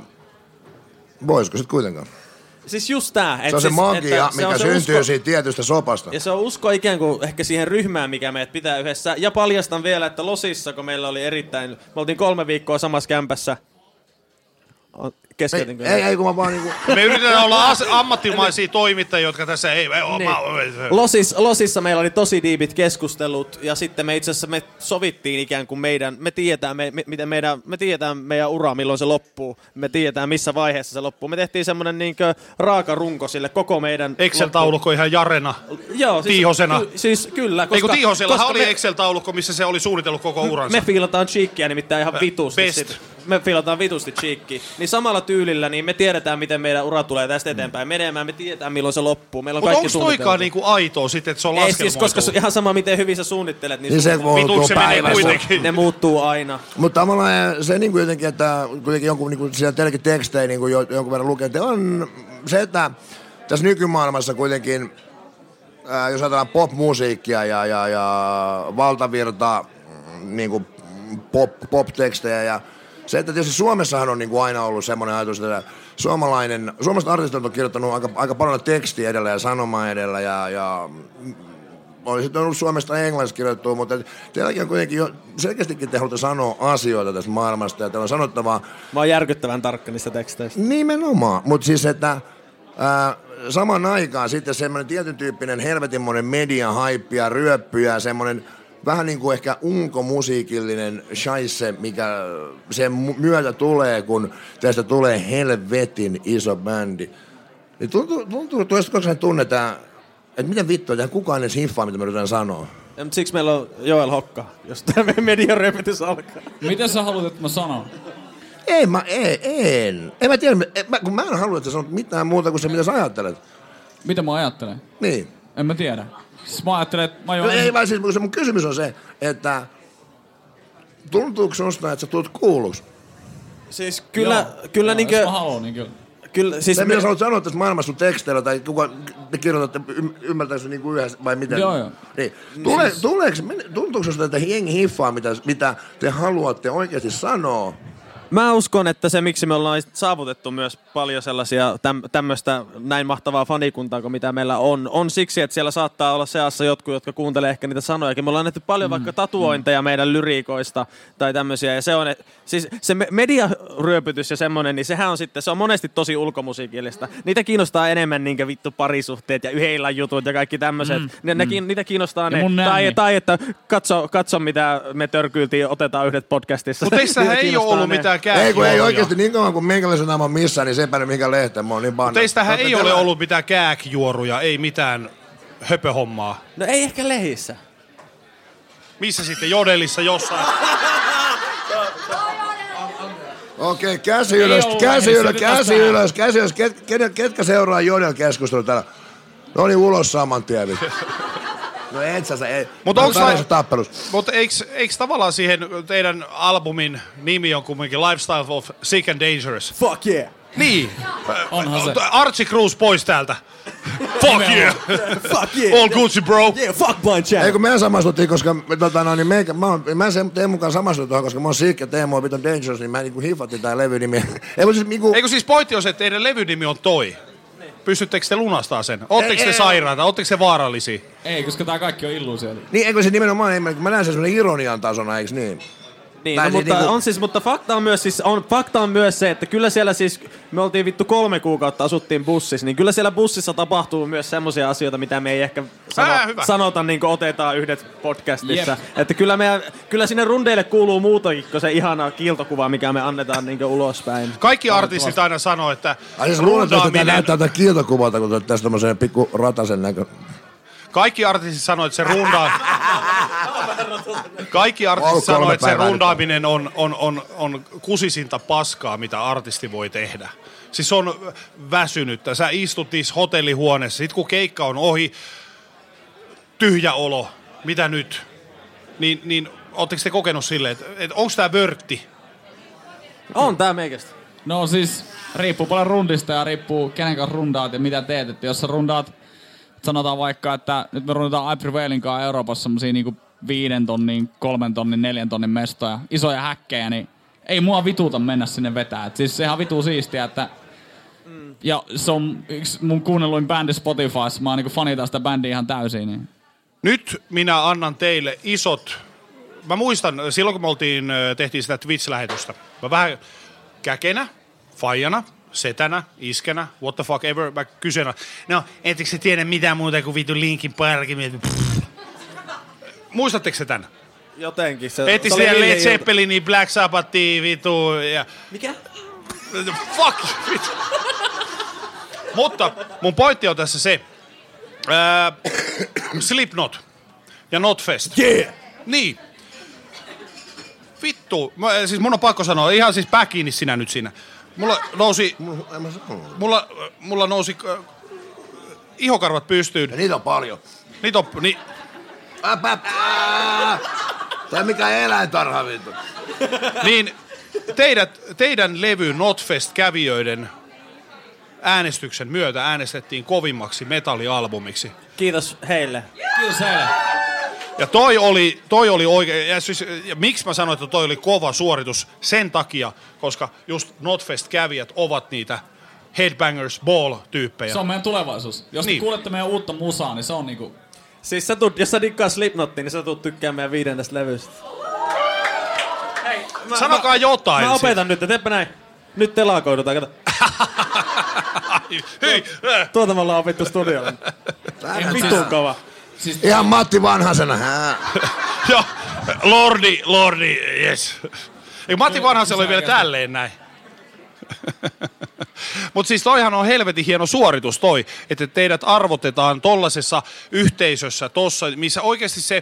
voisiko sit kuitenkaan? Siis just tää. Se on se magia, mikä syntyy usko, siitä tietystä sopasta. ja se on usko ikään kuin ehkä siihen ryhmään, mikä meidät pitää yhdessä. Ja paljastan vielä, että Losissa, kun meillä oli erittäin... Me oltiin kolme viikkoa samassa kämpässä. Ei, Keskeytinkö? ei, ei, kun mä vaan niinku... Me yritetään olla as- ammattimaisia toimittajia, jotka tässä ei... ei Niin. mä, Losis, Losissa meillä oli tosi diipit keskustelut ja sitten me itse asiassa me sovittiin ikään kuin meidän, me tiedetään, me, me, miten meidän, me tiedetään meidän ura, milloin se loppuu, me tiedetään missä vaiheessa se loppuu. Me tehtiin semmoinen niinkö raaka runko sille koko meidän... Excel-taulukko ihan Jarena. Joo, siis, Tiihosena. Ky, siis kyllä, Ei koska... kun Tiihosellahan koska oli me, Excel-taulukko, missä se oli suunnitellut koko uransa. me fiilataan cheekkiä nimittäin ihan vitusti. best. Sit. Me fiilataan vitusti cheekkiä. Niin samalla tyylillä niin me tiedetään, miten meidän ura tulee tästä eteenpäin menemään. Me tiedetään, milloin se loppuu. Meillä on Mutta kaikki onko toikaan suunniteltu. niinku aitoa sitten, että se on Ei laskelmoitu? siis, koska su- ihan sama miten hyvin sä suunnittelet, niin, Niin se suunnitelma- muuttuu Vituiksi se menee päivässä. kuitenkin. ne muuttuu aina. Mutta tavallaan se niinku jotenkin, että kuitenkin jonkun niinku siellä teillekin tekstejä niinku jo, jonkun verran lukee, että on se, että tässä nykymaailmassa kuitenkin, ää, jos ajatellaan pop-musiikkia ja, ja, ja valtavirta niinku pop, pop-tekstejä ja se, että tietysti Suomessahan on niinku aina ollut semmoinen ajatus, että suomalainen, suomalaiset artistit on kirjoittanut aika, aika paljon tekstiä edellä ja sanomaa edellä ja, ja oli sitten ollut Suomesta englanniksi kirjoittua, mutta teilläkin on kuitenkin jo selkeästikin te haluatte sanoa asioita tästä maailmasta ja teillä on sanottavaa Mä oon järkyttävän tarkka niistä teksteistä. nimenomaan, mutta siis että ää, saman aikaan sitten semmoinen tietyn tyyppinen helvetinmoinen media-haippi ja ryöppy ja semmoinen vähän niin kuin ehkä unkomusiikillinen shaisse, mikä sen mu- myötä tulee, kun tästä tulee helvetin iso bändi. Niin tuntuu, tuntuu että koska tunnetaan, että miten vittua, että kukaan edes hiffaa, mitä me yritetään sanoa. Ja, mutta siksi meillä on Joel Hokka, jos tämä median repetys alkaa. Miten sä haluat, että mä sanon? Ei, mä en. En, en mä tiedä, en, mä, kun mä en halua, että sä sanot mitään muuta kuin se, mitä sä ajattelet. Mitä mä ajattelen? Niin. En mä tiedä. Siis mä ajattelen, että mä No, juon... ei vaan siis, se mun kysymys on se, että tuntuuko susta, että sä tulet kuulluksi? Siis kyllä, Joo, kyllä joo, niinkö... Jos mä haluan, niin kyllä. Kyllä, siis Se, me, mitä sä haluat sanoa tässä maailmassa sun teksteillä, tai kuka te kirjoitatte, y- ymmärtääkö se niinku yhdessä, vai miten? Joo, joo. Niin. Tule, tuleeko, tuntuuko susta, että jengi hiffaa, mitä, mitä te haluatte oikeasti sanoa? Mä uskon, että se miksi me ollaan saavutettu myös paljon sellaisia täm, tämmöistä näin mahtavaa fanikuntaa kuin mitä meillä on, on siksi, että siellä saattaa olla seassa jotkut, jotka kuuntelee ehkä niitä sanojakin. Me ollaan nähty paljon mm, vaikka tatuointeja mm. meidän lyriikoista tai tämmöisiä, ja se on, et, siis se me- mediaryöpytys ja semmoinen, niin sehän on sitten, se on monesti tosi ulkomusiikillista. Niitä kiinnostaa enemmän niinkä vittu parisuhteet ja yhden illan jutut ja kaikki tämmöiset. Mm, ne, mm. Niitä kiinnostaa Ja ne. mun Tai, nänni. tai että katso, katso mitä me törkyiltiin, otetaan yhdet podcastissa. Mutta teissähän Niitä ei ole kiinnostaa ollut ne. mitään Ei, kääkijuoruja. kun ei oikeasti niin kauan kuin meikäläisen naama missään, niin sepä mikä lehteen, mä oon niin banna. Teistähän ei ole tällä- ollut mitään kääkijuoruja, ei mitään höpöhommaa. No ei ehkä lehissä. Missä sitten? Jodelissa jossain? Okei, käsi ylös, ollut käsi lehdessä, ylös, nyt käsi tästä. ylös, käsi ylös. Ket, ket, ketkä seuraa Jodel-keskustelua täällä? No niin, ulos saman tien. vittu. No et sä, sä ei. Mut Mä onks oon vai- pärjässä tappelussa. Mutta eikö, eikö tavallaan siihen teidän albumin nimi on kumminkin Lifestyle of Sick and Dangerous? Fuck yeah. Niin. Onhan se. Archie Cruz pois täältä. Fuck yeah. Fuck yeah. All Gucci bro. Yeah, fuck Blind Chat. Ei kun mehän samastuttiin, koska me, tota, no, niin meikä, mä, oon, mä sen Teemun mukaan samastuttu tuohon, koska mä oon Sick ja Teemu on Viton Dangerous, niin mä niinku hiffattiin tää levynimi. Ei kun siis niinku... Eikö siis pointti on se, että teidän levynimi on toi? Pystyttekö te lunastaa sen? Ootteko Ei, te ei, sairaita? Ootteko te vaarallisia? Ei, koska tää kaikki on illuusioita. Niin, eikö se nimenomaan, ei, mä näen sen semmonen ironian tasona, eiks niin? Niin, Tai no, siis mutta, niinku- on siis, mutta fakta on myös siis, on, fakta on myös se, että kyllä siellä siis, me oltiin vittu kolme kuukautta asuttiin bussissa, niin kyllä siellä bussissa tapahtuu myös semmoisia asioita, mitä me ei ehkä sano, Ää, hyvä. sanota, niin kuin otetaan yhdet podcastissa. Jep. Että kyllä, meidän, kyllä sinne rundeille kuuluu muutakin kuin se ihana kiiltokuva, mikä me annetaan niin kuin ulospäin. Kaikki artistit aina sanoo, että Ai siis luulen, että tää rundaaminen... näyttää tätä kiiltokuvalta, kun tässä tommoseen pikku ratasen näkö. Kaikki artistit sanoo, että se rundaa... Kaikki artistit Ollut kolme sanoo, että se päivää nyt. rundaaminen on, on, on, on kusisinta paskaa, mitä artisti voi tehdä. Siis se on väsynyttä. Sä istut niissä hotellihuoneessa, sit kun keikka on ohi, tyhjä olo, mitä nyt? Niin, niin ootteko te kokenut silleen, että, että onko tää vörtti? On tää meikästä. No siis riippuu paljon rundista ja riippuu kenen kanssa rundaat ja mitä teet. Että jos sä rundaat, sanotaan vaikka, että nyt me rundataan I Prevailin kanssa Euroopassa semmosia niinku viiden tonnin, kolmen tonnin, neljän tonnin mestoja, isoja häkkejä, niin ei mua vituuta mennä sinne vetää. Et siis sehän vituu siistiä, että mm. ja se on yksi mun kuunnelluin bändi Spotifyssa, mä niinku fanitan sitä bändiä ihan täysin. Niin. Nyt minä annan teille isot... Mä muistan, silloin kun me oltiin, tehtiin sitä Twitch-lähetystä, mä vähän käkenä, faijana, setänä, iskänä, what the fuck ever, mä kysyn, no, ettekö se tiedä mitään muuta kuin vitu Linkin Parkin? Muistatteko se tän? Jotenkin. Se, Etti se oli siellä Ville Led ilta. Zeppelin, Black Sabbathia, vitu, ja... Mikä? Fuck, vitu. Mutta mun pointti on tässä se, ää, Slipknot ja Notfest. Yeah! Niin. Vittu. Mä, siis mun on pakko sanoa, ihan siis pää kiinni sinä nyt siinä. Mulla nousi... Mulla, mulla nousi äh, ihokarvat pystyyn. Ja niitä on paljon. Niitä on... Ni, Äp, äp, ää! Tai mikä eläintarha vittu. niin teidät, teidän levy Notfest-kävijöiden äänestyksen myötä äänestettiin kovimmaksi metallialbumiksi. Kiitos heille. Kiitos heille. Ja toi oli, toi oli oikein, ja, siis, ja miksi mä sanoin, että toi oli kova suoritus? Sen takia, koska just Notfest-kävijät ovat niitä Headbangers Ball-tyyppejä. Se on meidän tulevaisuus. Jos Niin. te kuulette meidän uutta musaa, niin se on niinku... Siis sä tuut, jos sä dikkaa Slipknottia, niin sä tuut tykkää meidän viidennestä levystä. Hei, mä, Sanokaa mä, jotain. Mä opetan nyt, teepä näin. Nyt telakoidutaan, kato. Ai, hyi, äh. Tuota me ollaan opittu studiolla. Vitun kova. Siis, Ihan Matti Vanhasena. Hää. Joo, lordi, lordi, yes. Eikö Matti Vanhasella oli vielä tälleen näin? Mutta siis toihan on helvetin hieno suoritus toi, että teidät arvotetaan tollasessa yhteisössä tossa, missä oikeasti se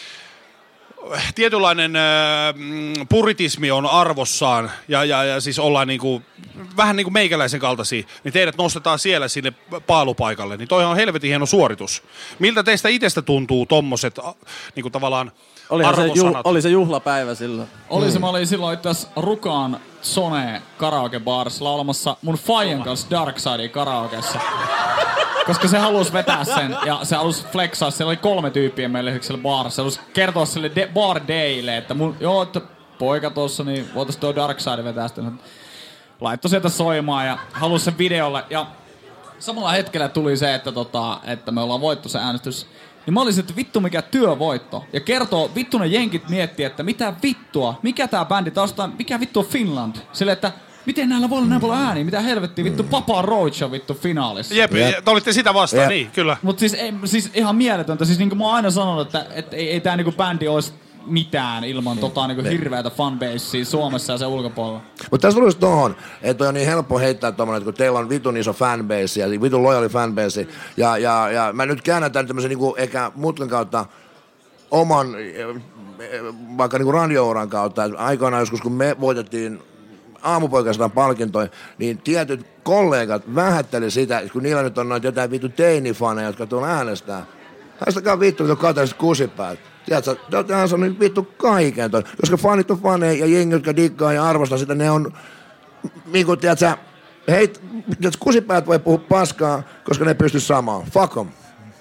tietynlainen äh, puritismi on arvossaan ja, ja, ja siis ollaan niinku, vähän niin kuin meikäläisen kaltaisia, niin teidät nostetaan siellä sinne paalupaikalle. Niin toihan on helvetin hieno suoritus. Miltä teistä itsestä tuntuu tommoset niinku tavallaan Olihan se, ju, arvosanat? oli se juhlapäivä silloin. oli se, mä olin silloin itse asiassa Rukaan Sone karaoke bars laulamassa mun faijan kanssa Darksidea karaokeessa. Koska se halusi vetää sen ja se halusi flexaa. Siellä oli kolme tyyppiä meille yhdessä baarissa. Se halusi kertoa sille de- bar daylle, että mun, joo, että poika tossa, niin voitais toi Darkside vetää sitä. Laittoi sieltä soimaan ja halusi sen videolle. Ja samalla hetkellä tuli se, että, tota, että me ollaan voittu se äänestys. Niin mä olisin, että vittu mikä työvoitto. Ja kertoo, vittu ne jenkit miettii, että mitä vittua, mikä tää bändi taustaa, mikä vittu on Finland. Sille, että miten näillä voi olla näin paljon ääniä, mitä helvettiä, vittu Papa Roach on vittu finaalissa. Jep, Jep. te olitte sitä vastaan, Jep. niin, kyllä. Mut siis, ei, siis ihan mieletöntä, siis niinku mä oon aina sanonut, että et ei, ei tää niinku bändi ois mitään ilman tota niinku hirveätä fanbasea Suomessa ja sen ulkopuolella. Mutta tässä tulisi tohon, että on niin helppo heittää tommonen, että kun teillä on vitun iso fanbase ja vitun loyali fanbase. Ja, ja, ja mä nyt käännän tämän tämmöisen niinku ehkä mutkan kautta oman, eh, vaikka niinku radio-uran kautta. Et aikoinaan joskus, kun me voitettiin aamupoikastaan palkintoja, niin tietyt kollegat vähätteli sitä, kun niillä nyt on noita jotain vittu teinifaneja, jotka tuolla äänestää. Haistakaa vittu, vittu kataisit kusipäät. Tiedätkö, tämähän on nyt vittu kaiken toi. Koska fanit on faneja ja jengi, jotka dikkaa ja arvostaa sitä, ne on, niin kuin tiedätkö, hei, tiedätkö, kusipäät voi puhua paskaa, koska ne pystyy samaan. Fuck 'em.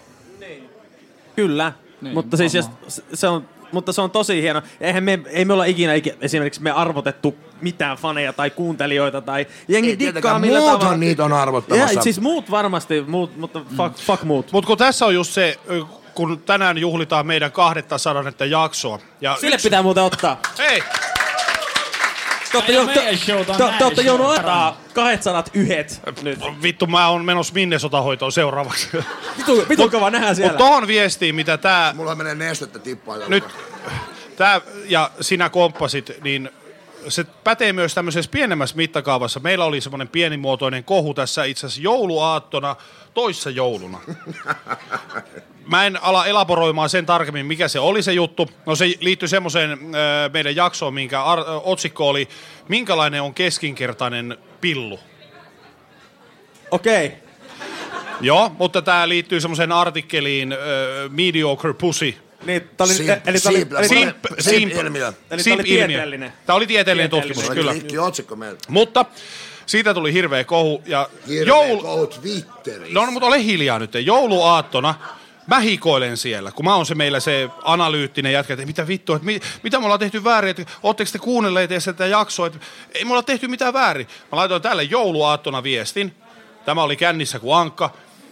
Kyllä, Niin, mutta siis jos, se on, mutta se on tosi hieno. Eihän me, ei me olla ikinä, ikinä esimerkiksi me arvotettu mitään faneja tai kuuntelijoita tai jengi Ei dikkaa tietenkään, millä muuthan tavalla. niitä on arvottamassa. Ja, siis muut varmasti, muut, mutta fuck, fuck muut. Mutta kun tässä on just se, kun tänään juhlitaan meidän kahdettasadannetta jaksoa. Ja Sille yksi- pitää muuten ottaa. Hei! Te ootte Ei jo- oo te- meidän showta, on te- näiden te ootte joudut show. ottaa kahdeksat yhdet nyt. Vittu, mä oon menossa Minnesota-hoitoon seuraavaksi. Vitu, vitu kova nähdään siellä. Mutta tohon viestiin, mitä tää Mulla menee nestettä tippaa. nyt, tää ja sinä komppasit, niin se pätee myös tämmöisessä pienemmässä mittakaavassa. Meillä oli semmoinen pienimuotoinen kohu tässä itse asiassa jouluaattona toissa jouluna. Mä en ala elaboroimaan sen tarkemmin, mikä se oli se juttu. No se liittyy semmoiseen äh, meidän jaksoon, minkä ar- äh, otsikko oli, minkälainen on keskinkertainen pillu. Okei. Okay. Joo, mutta tää liittyy semmoiseen artikkeliin äh, Mediocre Pussy. Niin, tää oli, Simp, eli tää oli, simp, eli, simp, Simp- simp-ilmiö. eli tää oli tieteellinen. Tämä oli tieteellinen Tieteellinen. tutkimus, Se kyllä. oli linkki otsikko meiltä. Mutta siitä tuli hirveä kohu. Ja Hirveä joulu... kohu Twitterissä. No, no mutta ole hiljaa nyt. Jouluaattona mä hikoilen siellä, kun mä oon se meillä se analyyttinen jätkä, että mitä vittua, että mit, mitä me ollaan tehty väärin, että ootteko te kuunnelleet edes tätä jaksoa, että ei me olla tehty mitään väärin. Mä laitoin tälle jouluaattona viestin. Tämä oli kännissä kuin ankka.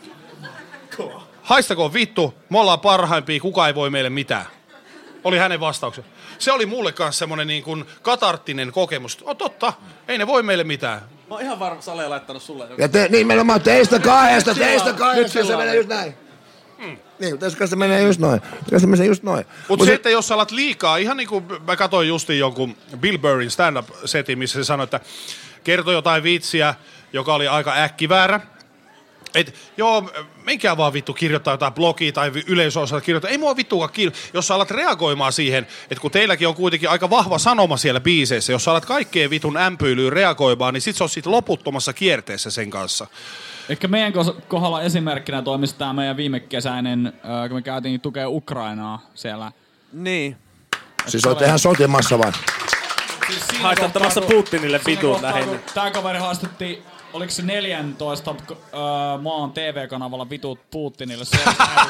Haistakoon vittu, me ollaan parhaimpia, kuka ei voi meille mitään. Oli hänen vastauksensa. Se oli mulle kanssa semmonen niin kuin katarttinen kokemus. On totta, ei ne voi meille mitään. Mä oon ihan varma, Sale laittanut sulle. Ja te, nimenomaan teistä kahdesta, Nyt sillä teistä on, kahdesta, nyt sillä se on. menee just näin. Hmm. Niin, teistä kanssa se menee just noin. Teistä kanssa se menee just noin. Mutta se, että jos sä alat liikaa, ihan niin kuin mä katsoin justiin jonkun Bill Burrin stand-up-setin, missä se sanoi, että kertoi jotain vitsiä, joka oli aika äkkiväärä. Et joo, menkää vaan vittu kirjoittaa jotain blogia tai yleisöosaa kirjoittaa. Ei mua vittuakaan kirjoittaa. Jos sä alat reagoimaan siihen, että kun teilläkin on kuitenkin aika vahva sanoma siellä biiseissä, jos sä alat kaikkeen vitun ämpyilyyn reagoimaan, niin sit se on sit loputtomassa kierteessä sen kanssa. Ehkä meidän kohdalla esimerkkinä toimisi tämä meidän viime kesäinen, äh, kun me käytiin tukea Ukrainaa siellä. Niin. Siis olette ihan sotimassa vaan. Siis siinä Haistattamassa kohtaa, kun- Putinille siinä vitut kohtaa, lähinnä. kun Tää kaveri haastatti, oliko se neljäntoista äh, maan T V-kanavalla vitut Putinille. Se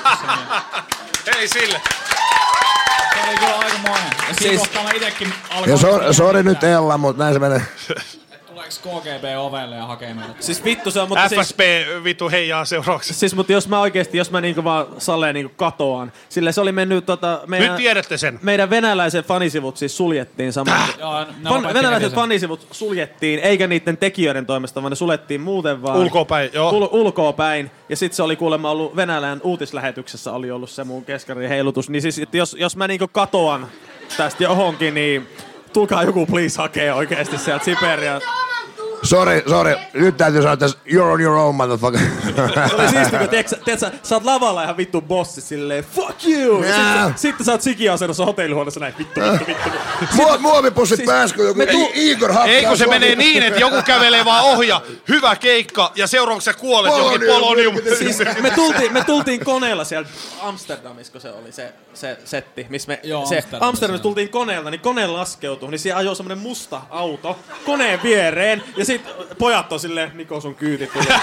Ei sille. oli kyllä aikamoinen. Ja siinä Siis- kohtaa mä itekin alkoin... Ja so, sori nyt Ella, mutta näin se menee. Tuleeks K G B ovelle ja hakee meidät? Siis vittu se on, mutta siis... F S B vittu heijaa seuraavaksi. Siis, mutta jos mä oikeesti, jos mä niinku vaan Saleen niinku katoan, sillä se oli mennyt tota... Meidän, Nyt tiedätte sen. Meidän venäläiset fanisivut siis suljettiin saman. Joo, ne Fan, lopetti venäläiset heti sen. fanisivut suljettiin, eikä niiden tekijöiden toimesta, vaan ne suljettiin muuten vaan. Ulkoapäin, joo. Ul, ulkoapäin. Ja sit se oli kuulemma ollut Venäjän uutislähetyksessä oli ollut se mun keskarin heilutus. Niin siis, että jos, jos mä niinku katoan tästä johonkin, niin tulkaa joku please hakee oikeesti sieltä Siperiaa. Sori, sori. Nyt täytyy sanoa, että you're on your own, motherfucker. Se oli siistiä, kun tiedätkö, tiedätkö, sä oot lavalla ihan vittu bossi silleen, fuck you! Ja Jaa. sitten, sitten sä oot sikiasennossa hotellihuoneessa näin, vittu, vittu, vittu. Muo, muovipussit Siis pääs, kun joku me tu- I- Igor hakkaa. Ei kun se sua. menee niin, että joku kävelee vaan ohja, hyvä keikka, ja seuraavaksi sä kuolet johonkin Polonium. polonium. Siis me tultiin, me tultiin koneella siellä Amsterdamissa, kun se oli se, se setti, missä me... Joo, se, Amsterdamissa, Amsterdamissa tultiin koneella, niin kone laskeutui, niin siellä ajoi semmonen musta auto koneen viereen, ja sit pojat on silleen, Niko sun kyyti tulee.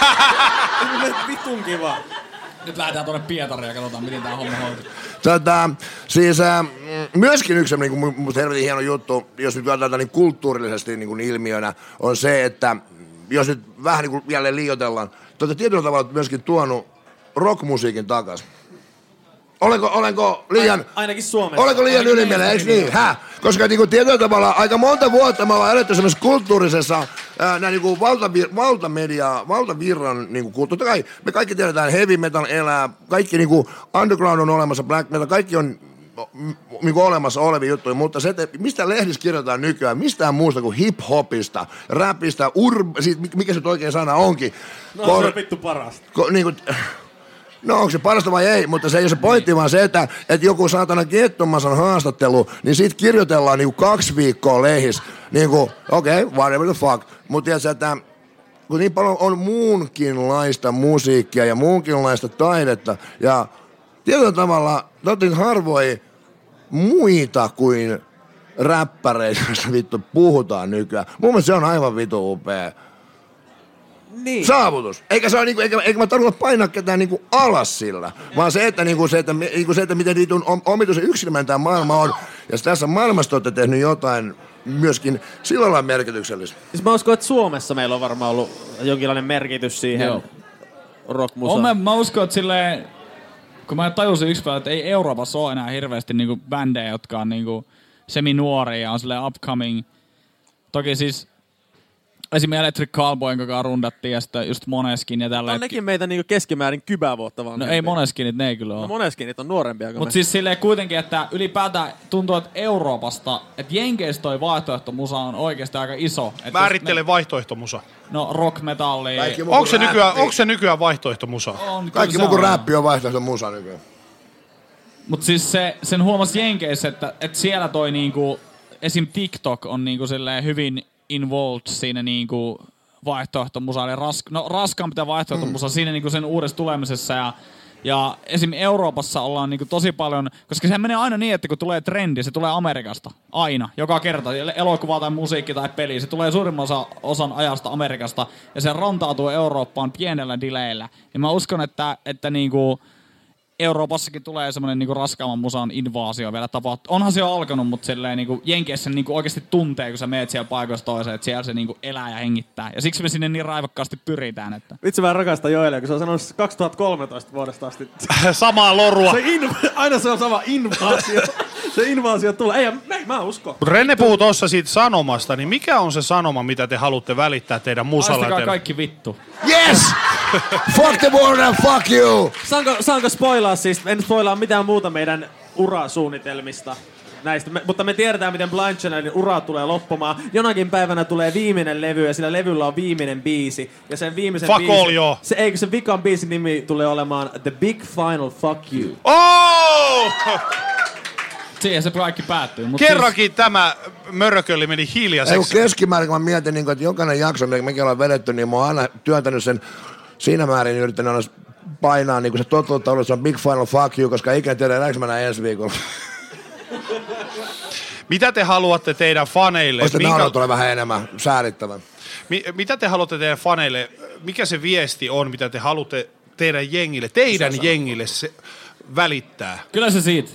Vitun kiva. Nyt lähdetään tuonne Pietariin ja katsotaan, miten tää homma hoituu. Tota, siis äh, myöskin yksi niin kuin, musta helvetin hieno juttu, jos nyt katsotaan niin kulttuurillisesti niin kuin ilmiönä, on se, että jos nyt vähän niin kuin jälleen liioitellaan, te olette tietyllä tavalla myöskin tuonut rockmusiikin takas. Olenko, olenko liian... Ainakin Suomessa. Olenko liian Ainakin ylimielinen, eikö meistä niin? Häh? Koska niinku tietyllä tavalla aika monta vuotta me ollaan eletty semmoisessa kulttuurisessa ää, nää niinku valtavir, valtamedia, valtavirran niinku kulttuuri. Totta kai me kaikki tiedetään, heavy metal elää, kaikki niinku underground on olemassa, black metal, kaikki on m- niinku olemassa olevia juttuja, mutta se, että mistä lehdissä kirjoitetaan nykyään, mistään muusta kuin hip-hopista, rapista, ur- siitä, mikä se nyt oikein sana onkin. No se on vittu parasta. Ko, niinku, no onko se parasta vai ei, mutta se ei ole se pointti, vaan se, että, että joku saatana Kettomasan haastattelu, niin siitä kirjoitellaan niinku kaksi viikkoa lehdis. Niinku, okei, okay, whatever the fuck. Mutta tiedätkö, että kun niin paljon on muunkinlaista musiikkia ja muunkinlaista taidetta, ja tietyllä tavalla totin harvoin muita kuin räppäreitä, joista vittu puhutaan nykyään. Mun mielestä se on aivan vittu upea Niin. saavutus. Eikä, se ole, niinku, eikä, eikä mä tarkoita painaa ketään niinku alas sillä, vaan se, että, niinku, se, että, niinku, se, että miten niitun omituisen yksilömän tämä maailma on. Ja tässä maailmassa olette tehnyt jotain myöskin sillä lailla merkityksellistä. Siis mä uskon, että Suomessa meillä on varmaan ollut jonkinlainen merkitys siihen Joo. rockmusaan. On mä, mä uskon, että silleen, kun mä tajusin yksi päivä, että ei Euroopassa ole enää hirveästi niinku bändejä, jotka on niinku semi-nuoria ja on silleen upcoming. Toki siis Esimerkiksi Electric Callboyn kanssa rundattiin ja sitten just Moneskin ja tällä. On nekin meitä niinku keskimäärin kybää vuotta vaan. No ei Moneskinit, ne ei kyllä ole. No Moneskinit on nuorempia kuin Mut me. siis silleen kuitenkin, että ylipäätään tuntuu, että Euroopasta, että Jenkeissä toi vaihtoehtomusa on oikeasti aika iso. Määrittele vaihtoehtomusa. No rock metalli. Onko se, nykyään, onko se nykyään vaihtoehtomusa? On, Kaikki muu kuin räppi on vaihtoehto musa nykyään. Mut siis se, sen huomasi Jenkeissä, että, että siellä toi niinku, esim. TikTok on niinku silleen hyvin involved siinä niinku vaihtoehtomusa, eli ras, no raskaampi tämä vaihtoehtomusa mm. siinä niinku sen uudessa tulemisessa ja Ja esim. Euroopassa ollaan niinku tosi paljon, koska sehän menee aina niin, että kun tulee trendi, se tulee Amerikasta. Aina, joka kerta. Elokuva tai musiikki tai peli, se tulee suurimman osa, osan ajasta Amerikasta. Ja se rantautuu Eurooppaan pienellä dileillä. Ja mä uskon, että, että niinku Euroopassakin tulee semmoinen niinku raskaamman musan invaasio vielä tapahtuu. Onhan se jo alkanut, mutta silleen niinku Jenkeissä niinku oikeasti tuntee, kun sä meet siellä paikoista toiseen, että siellä se niinku elää ja hengittää. Ja siksi me sinne niin raivokkaasti pyritään. Että. Vitsi mä rakastan Joelia, kun se on sanonut kaksituhattakolmetoista vuodesta asti. Samaa lorua. Se in, aina se on sama invaasio. Se invaasio tulee. Ei, mä, mä usko. Renne puhuu tuossa siitä sanomasta, niin mikä on se sanoma, mitä te haluatte välittää teidän musalle? Aistakaa kaikki vittu. Yes! Fuck the world and fuck you! Saanko, saanko spoilaa siis? En spoilaa mitään muuta meidän urasuunnitelmista. Näistä. Me, mutta me tiedetään, miten Blind Channelin ura tulee loppumaan. Jonakin päivänä tulee viimeinen levy ja sillä levyllä on viimeinen biisi. Ja sen viimeisen fuck biisin... all, joo. Se, eikö se vikan biisin nimi tulee olemaan The Big Final Fuck You. Oh! Siihen se kaikki päättyy. Mut Kerrankin siis tämä mörköli meni hiljaiseksi. Ei keskimäärin, kun mä mietin, niin kun, että jokainen jakso, mitä mekin ollaan vedetty, niin mä oon aina työntänyt sen siinä määrin yrittänyt aina painaa niin kuin se totuutta ollut, se on Big Final Fuck You, koska ikinä tiedä, näinkö mä näin ensi viikolla. Mitä te haluatte teidän faneille? Oista Minkä... naurua tulee vähän enemmän säädittävän. Mi- mitä te haluatte teidän faneille? Mikä se viesti on, mitä te haluatte teidän jengille, teidän se jengille se välittää? Kyllä se siitä.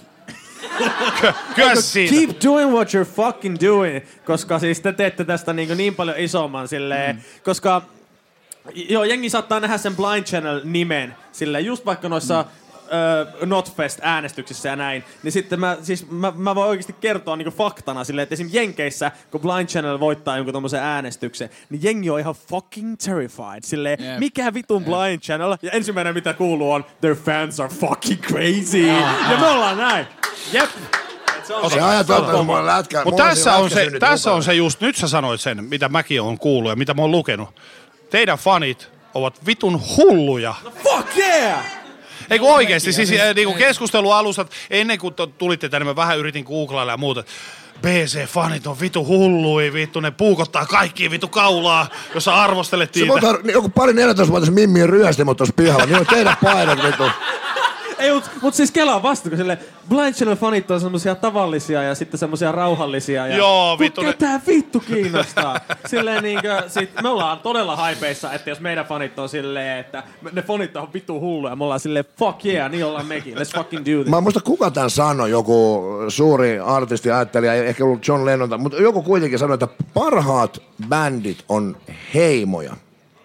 Kyllä siitä. Keep doing what you're fucking doing, koska siis te teette tästä niin, niin paljon isomman silleen, mm. koska joo, jengi saattaa nähdä sen Blind Channel-nimen silleen, just vaikka noissa mm. Uh, Notfest-äänestyksissä ja näin, niin sitten mä, siis mä, mä voin oikeasti kertoa niinku faktana silleen, että esim. Jenkeissä, kun Blind Channel voittaa jonkun tommosen äänestyksen, niin jengi on ihan fucking terrified. Silleen, yep. mikä vitun yep. Blind Channel? Ja ensimmäinen mitä kuuluu on, their fans are fucking crazy. Yeah. Ja me ollaan näin. Jep. Se ajatellaan, mulla lätkä. Mutta tässä, on se, tässä on se just, nyt sä sanoit sen, mitä mäkin on kuullut ja mitä mä oon lukenut. Teidän fanit ovat vitun hulluja. No fuck yeah! Ei kun oikeesti, siis niinku keskustelualustat, ennen kuin tulitte tänne, mä vähän yritin googlailla ja muuta. B C-fanit on vitu hullui, vittu, ne puukottaa kaikki vitu kaulaa, jos sä arvostelet niitä. Se monta, joku pari neljätoistavuotias Mimmi ryösti mut tossa pihalla, niin on teidän painot vittu. Ei, mut, mut siis kelaa vasta, kun silleen Blind Channel-fanit on semmosia tavallisia ja sitten semmosia rauhallisia. Ja joo, vittu. Kuka tää vittu kiinnostaa? Silleen niinkö, sit me ollaan todella haipeissa, että jos meidän fanit on silleen, että ne fanit on vittu hulluja ja me ollaan silleen fuck yeah, niin ollaan mekin, let's fucking do this. Mä en muista kuka tän sanoi, joku suuri artisti ajattelija, ei ehkä ollut John Lennon, mutta joku kuitenkin sanoi, että parhaat bändit on heimoja.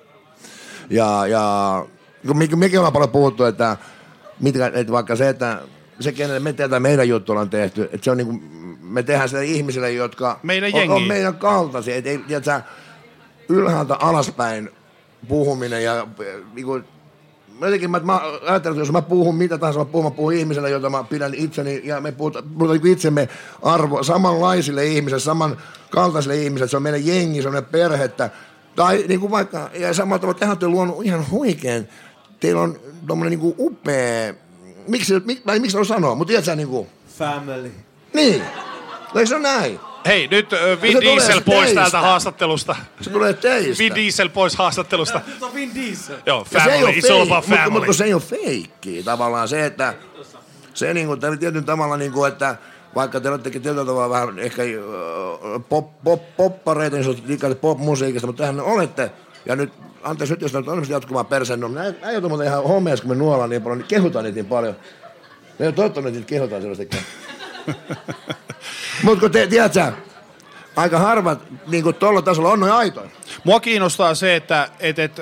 Ja, ja mekin ollaan paljon puhuttu, että mitkä, että vaikka se, että se, kenelle me tehdään meidän juttu ollaan tehty, että se on niinku, me tehdään sitä ihmisille, jotka on, on meidän kaltaisia, että ei, tiedätkö, ylhäältä alaspäin puhuminen ja niinku, jotenkin mä, mä ajattelen, että jos mä puhun mitä tahansa, mä puhun, mä puhun ihmiselle, jota mä pidän itseni, ja me puhutaan, puhutaan itsemme arvo, samanlaisille ihmisille, samankaltaisille ihmisille, se on meidän jengi, se on meidän perhettä, tai niinku vaikka, ja samalla tavalla tehän olette luonut ihan huikean, teillä on tommonen niinku upea, miksi, mik, mä, miksi on sanoa, mutta tiedät sä niinku... Family. Niin, eikö se on näin? Hei, nyt uh, Vin Diesel pois teistä. Täältä haastattelusta. Se tulee teistä. Vin Diesel pois haastattelusta. Nyt on Vin Diesel. Joo, family, it's all about family. Mutta se ei ole feikkiä tavallaan se, että se niinku, tietyn tavalla niinku, että vaikka te olettekin tietyllä tavalla vähän ehkä pop, pop, poppareita, niin se on pop-musiikista, mutta tehän olette, ja nyt anteeksi nyt, jos ne on jatkumaan perseen, no näin joutuu muuten ihan homeessa, kun me nuollaan niin paljon, niin kehutaan niitä niin paljon. Ne on toivottanut, että niitä kehutaan sellaistakin. Mutta kun te, tiedät sä, aika harvat niin kuin tuolla tasolla on noin aitoja. Mua kiinnostaa se, että et, et,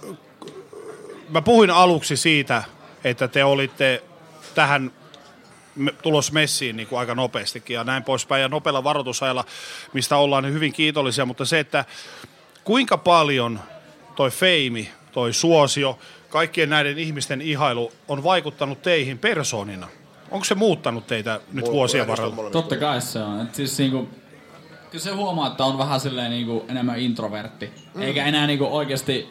mä puhuin aluksi siitä, että te olitte tähän tulos messiin niin kuin aika nopeastikin ja näin poispäin ja nopealla varoitusajalla, mistä ollaan hyvin kiitollisia, mutta se, että kuinka paljon toi feimi, toi suosio, kaikkien näiden ihmisten ihailu on vaikuttanut teihin persoonina? Onko se muuttanut teitä nyt Mulla vuosien varrella? Totta kai se on. Et siis niinku, kyllä se huomaa, että on vähän silleen niinku enemmän introvertti. Mm. Eikä enää niinku oikeasti,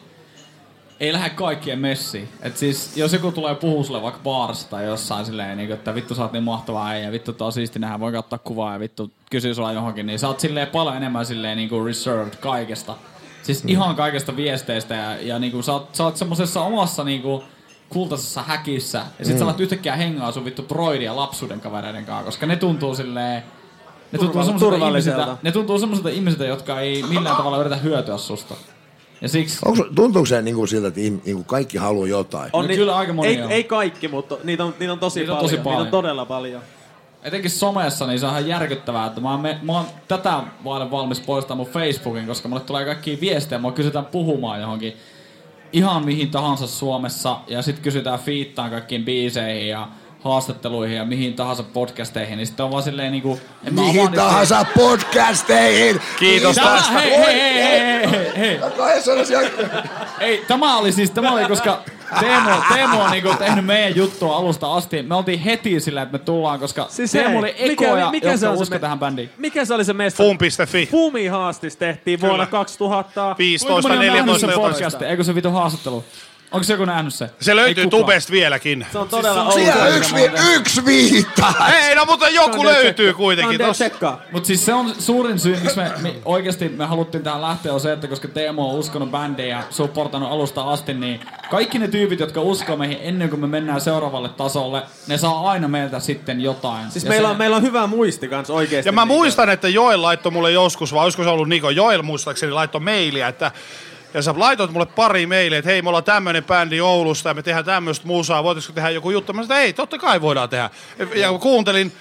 ei lähde kaikkien messiin. Et siis jos joku tulee puhua sulle vaikka baarissa tai jossain silleen, niinku, että vittu sä oot niin mahtavaa äijä, vittu tää on siisti nähdä, voi ottaa kuvaa ja vittu kysyy sulla johonkin, niin sä oot silleen paljon enemmän silleen niinku reserved kaikesta. Siis mm. ihan kaikesta viesteistä ja, ja niinku sä oot, sä oot semmosessa omassa niinku kultaisessa häkissä ja sit mm. sä alat yhtäkkiä hengaa sun vittu broidin ja lapsuuden kavereiden kanssa, koska ne tuntuu silleen ne tuntuu semmoiselta ihmisiltä, ne tuntuu semmoiselta ihmisiltä, jotka ei millään tavalla yritä hyötyä susta. Ja siksi Onko, tuntuuko se niinku siltä, että niinku kaikki haluaa jotain? On no, kyllä aika moni ei, on. ei kaikki, mutta niitä on, niitä on, tosi, niitä paljon. on tosi paljon. Niitä on todella paljon. Etenkin somessa, niin se on ihan järkyttävää, että mä oon, me, mä oon tätä vaille valmis poistamaan mun Facebookin, koska mulle tulee kaikkia viestejä, mua kysytään puhumaan johonkin ihan mihin tahansa Suomessa, ja sit kysytään fiittaan kaikkiin biiseihin ja haastatteluihin ja mihin tahansa podcasteihin, niin sitten on vaan silleen niinku... Mihin tahansa niistä podcasteihin! Kiitos tämä, tästä! Hei, hei, hei, hei, hei, hei! Ei, tämä oli siis, tämä oli, koska Teemu, Teemu on niinku tehnyt meidän juttua alusta asti. Me oltiin heti sillä, että me tullaan, koska siis Teemu oli ekoja, mikä, mikä jotka usko me, tähän bändiin. Mikä se oli se mesta? Fum piste fi. Fumi-haastis tehtiin Kyllä. vuonna kaksituhattaviisitoista neljätoista Eikö se vitu haastattelu? Onko se joku nähnyt se? Se löytyy Tubesta vieläkin. Se on todella siis siellä yksi, vi- yksi viittaa. Ei, no mutta joku löytyy kuitenkin. Mutta siis se on suurin syy, miksi me, me oikeasti me haluttiin tähän lähteä, on se, että koska Teemu on uskonut bändiin ja supportannut alusta asti, niin kaikki ne tyypit, jotka uskoo meihin ennen kuin me mennään seuraavalle tasolle, ne saa aina meiltä sitten jotain. Siis meillä, se, on, meillä on hyvä muisti kans oikeesti. Ja mä muistan, että Joel laittoi mulle joskus, vai olisiko se ollut Niko, Joel muistaakseni laittoi mailia, että ja sä laitoit mulle pari mailia, että hei, me ollaan tämmönen bändi Oulusta ja me tehdään tämmöistä musaa, voitaisiko tehdä joku juttu? Mä sanoin, että ei, totta kai voidaan tehdä. Ja kuuntelin,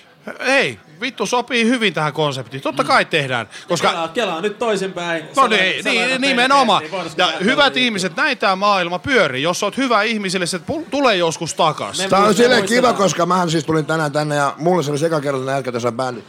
ei, vittu sopii hyvin tähän konseptiin, totta kai tehdään. Koska Kelaa, kelaa nyt toisinpäin. No niin, niin nimenomaan. Ja hyvät ihmiset, näin tää maailma pyörii. Jos oot hyvä ihmisille, se tulee joskus takas. Tää on silleen kiva, koska mähän siis tulin tänään tänne ja mulle se oli sekakertainen älkä tässä bändi.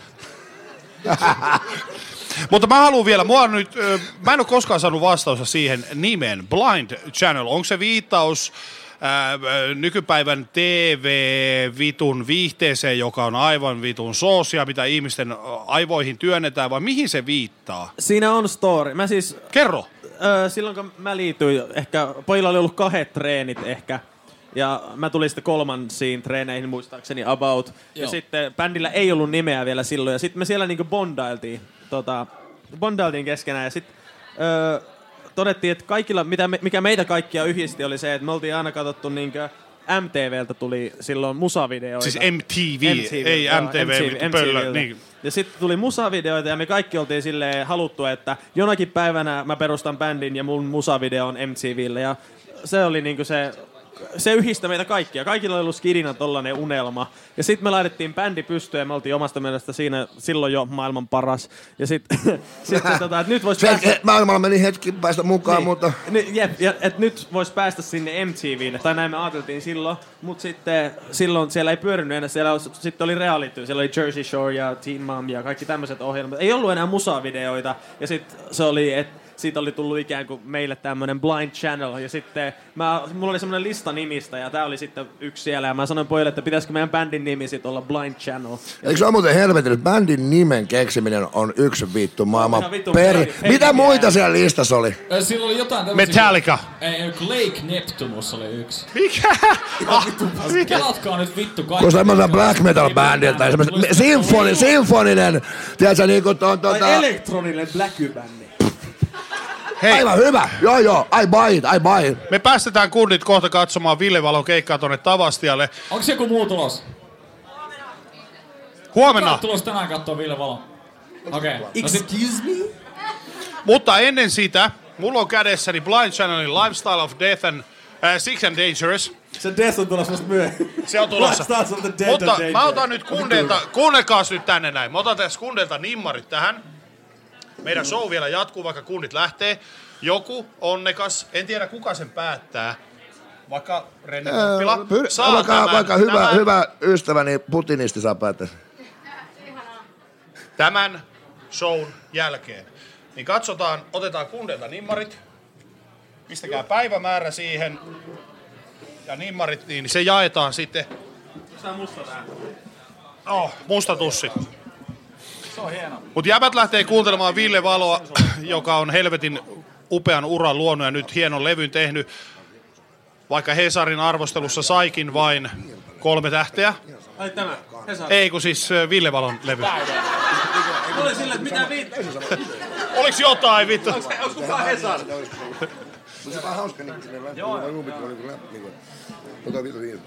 Mutta mä haluan vielä, mua nyt, mä en ole koskaan saanut vastausta siihen nimen, Blind Channel. Onko se viittaus ää, nykypäivän T V-vitun viihteeseen, joka on aivan vitun soosia, mitä ihmisten aivoihin työnnetään, vai mihin se viittaa? Siinä on story. Mä siis... Kerro. Öö, silloin kun mä liityin, ehkä pojilla oli ollut kahdet treenit ehkä. Ja mä tulin sitten kolmansiin treeneihin muistaakseni about. Joo. Ja sitten bändillä ei ollut nimeä vielä silloin. Ja sitten me siellä niinku bondailtiin. Tota, bondailtiin keskenään. Ja sitten öö, todettiin, että kaikilla, mitä me, mikä meitä kaikkia yhdisti, oli se, että me oltiin aina katsottu niinkö M T V:ltä tuli silloin musavideoita. Siis M T V, M T V ei joo, M T V, M T V pöllö. Niin. Ja sitten tuli musavideoita ja me kaikki oltiin silleen haluttu, että jonakin päivänä mä perustan bändin ja mun musavideo on M T V:lle. Ja se oli niinku se... Se yhdistää meitä kaikkia. Kaikilla oli ollut skidina tollanen unelma. Ja sitten me laitettiin bändi pystyyn ja me oltiin omasta mielestä siinä silloin jo maailman paras. Ja sitten sit, tota, että nyt vois päästä... Maailmalla meni hetki päästä mukaan, niin, mutta... Niin, jep, ja, et nyt vois päästä sinne M T V:lle. Tai näin me ajateltiin silloin. Mut sitten silloin siellä ei pyörinyt enää. Siellä sitten oli reality. Siellä oli Jersey Shore ja Teen Mom ja kaikki tämmöiset ohjelmat. Ei ollut enää musavideoita. Ja sitten se oli, että siitä oli tullut ikään kuin meille tämmönen Blind Channel, ja sitten mä, mulla oli semmonen lista nimistä, ja tää oli sitten yksi siellä, ja mä sanoin pojille, että pitäisikö meidän bändin nimi sit olla Blind Channel. Eikö se ole muuten helvetin, että bändin nimen keksiminen on yksi vittu maailman vittu per... peri, peri, Mitä peri, muita siellä listassa oli? Silloin oli jotain tämmöisiä... Metallica. Ei, Lake Neptunus oli yksi. Mikä? Ah, kelatkaa nyt vittu kaikki. Kun semmoisen black metal bändin tai semmoisen sinfoni, sinfoninen, tiedätkö niinku ton tota... Tai elektroninen black-bändi. Hei. Aivan hyvä, joo joo, I buy it, I buy it. Me päästetään kundit kohta katsomaan Ville Valon keikkaa tonne Tavastialle. Onko joku muu tulos? Huomenna. Kuka tulos tänään kattoo Ville Valon? Okei. Okay. Excuse me? Mutta ennen sitä, mulla on kädessäni Blind Channelin Lifestyle of Death and uh, Sick and Dangerous. Se Death on tulossa vasta myöhemmin. Se on tulossa. Mutta mä otan nyt kundelta, kuunnelkaas nyt tänne näin. Mä otan tässä kundelta nimmarit tähän. Meidän show vielä jatkuu, vaikka kunnit lähtee. Joku onnekas, en tiedä kuka sen päättää, vaikka Renne Kuppila, Pyr- saa vaikka, tämän, vaikka hyvä, tämän, hyvä ystäväni putinisti saa päättää. tämän shown jälkeen. Niin katsotaan, otetaan kundelta nimmarit. Pistäkää päivämäärä siihen. Ja nimmarit, niin se jaetaan sitten. Tää musta tää. Oh, musta tussi. Se on hieno. Mut jäbät lähtee kuuntelemaan Ville Valoa, joka on helvetin upean uran luonut ja nyt hienon levyn tehnyt. Vaikka Hesarin arvostelussa saikin vain kolme tähteä. Ai tämä, Hesari. Ei kun siis Ville Valon levy. Oli sille, että mitä vittu. Oliks jotain vittu? Onks kukaan Hesari? Mutta se on hauska niin kuin läpi. Joo. Ota vittu viime.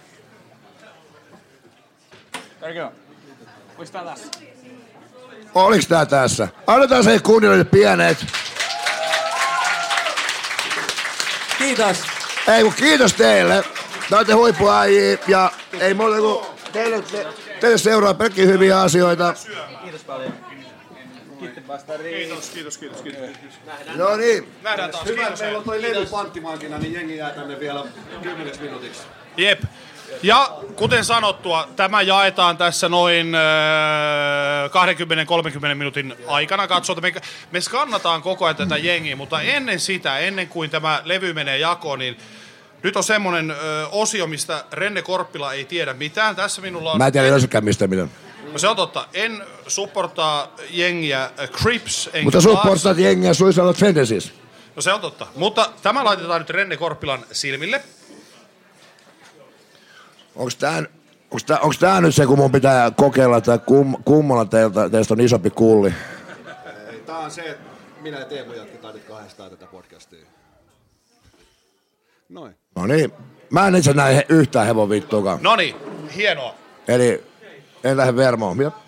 There you go. Olis tää tässä? Oliks tää tässä? Annetaan se kuunnille pienet. Kiitos. Ei kun kiitos teille. Te olette huippuäjiä ja ei muuta kuin teille, te, teille seuraa pelkkiä hyviä asioita. Kiitos paljon. Kiitos Bastari. Kiitos, kiitos, kiitos, kiitos. No niin. Nähdään taas. Hyvä, Kiitos. meillä on toi levy panttimankina, niin jengi jää tänne vielä kymmeneksi minuutiksi. Jep. Ja kuten sanottua, tämä jaetaan tässä noin äh, kaksikymmentä kolmekymmentä minuutin aikana. Katsotaan, me, me skannataan koko ajan tätä jengiä, mutta ennen sitä, ennen kuin tämä levy menee jakoon, niin nyt on semmonen äh, osio, mistä Renne Korppila ei tiedä mitään. Tässä minulla on... Mä en tiedä yleensäkään mistä mitä. No se on totta. En supportaa jengiä äh, Crips, enkä Mutta Bloods. supportaat jengiä Suicide Tendencies. No se on totta. Mutta tämä laitetaan nyt Renne Korppilan silmille. Onks tää, onks tää, onks tää nyt se, kun mun pitää kokeilla, että kum, kummalla teiltä, teistä on isompi kulli? Ei, tää on se, että minä ja Teemu jatketaan nyt kahdestaan tätä podcastia. Noin. No niin. Mä en itse näe he, yhtään hevon vittuakaan. Noniin, hienoa. Eli en lähde Vermoon. Jep.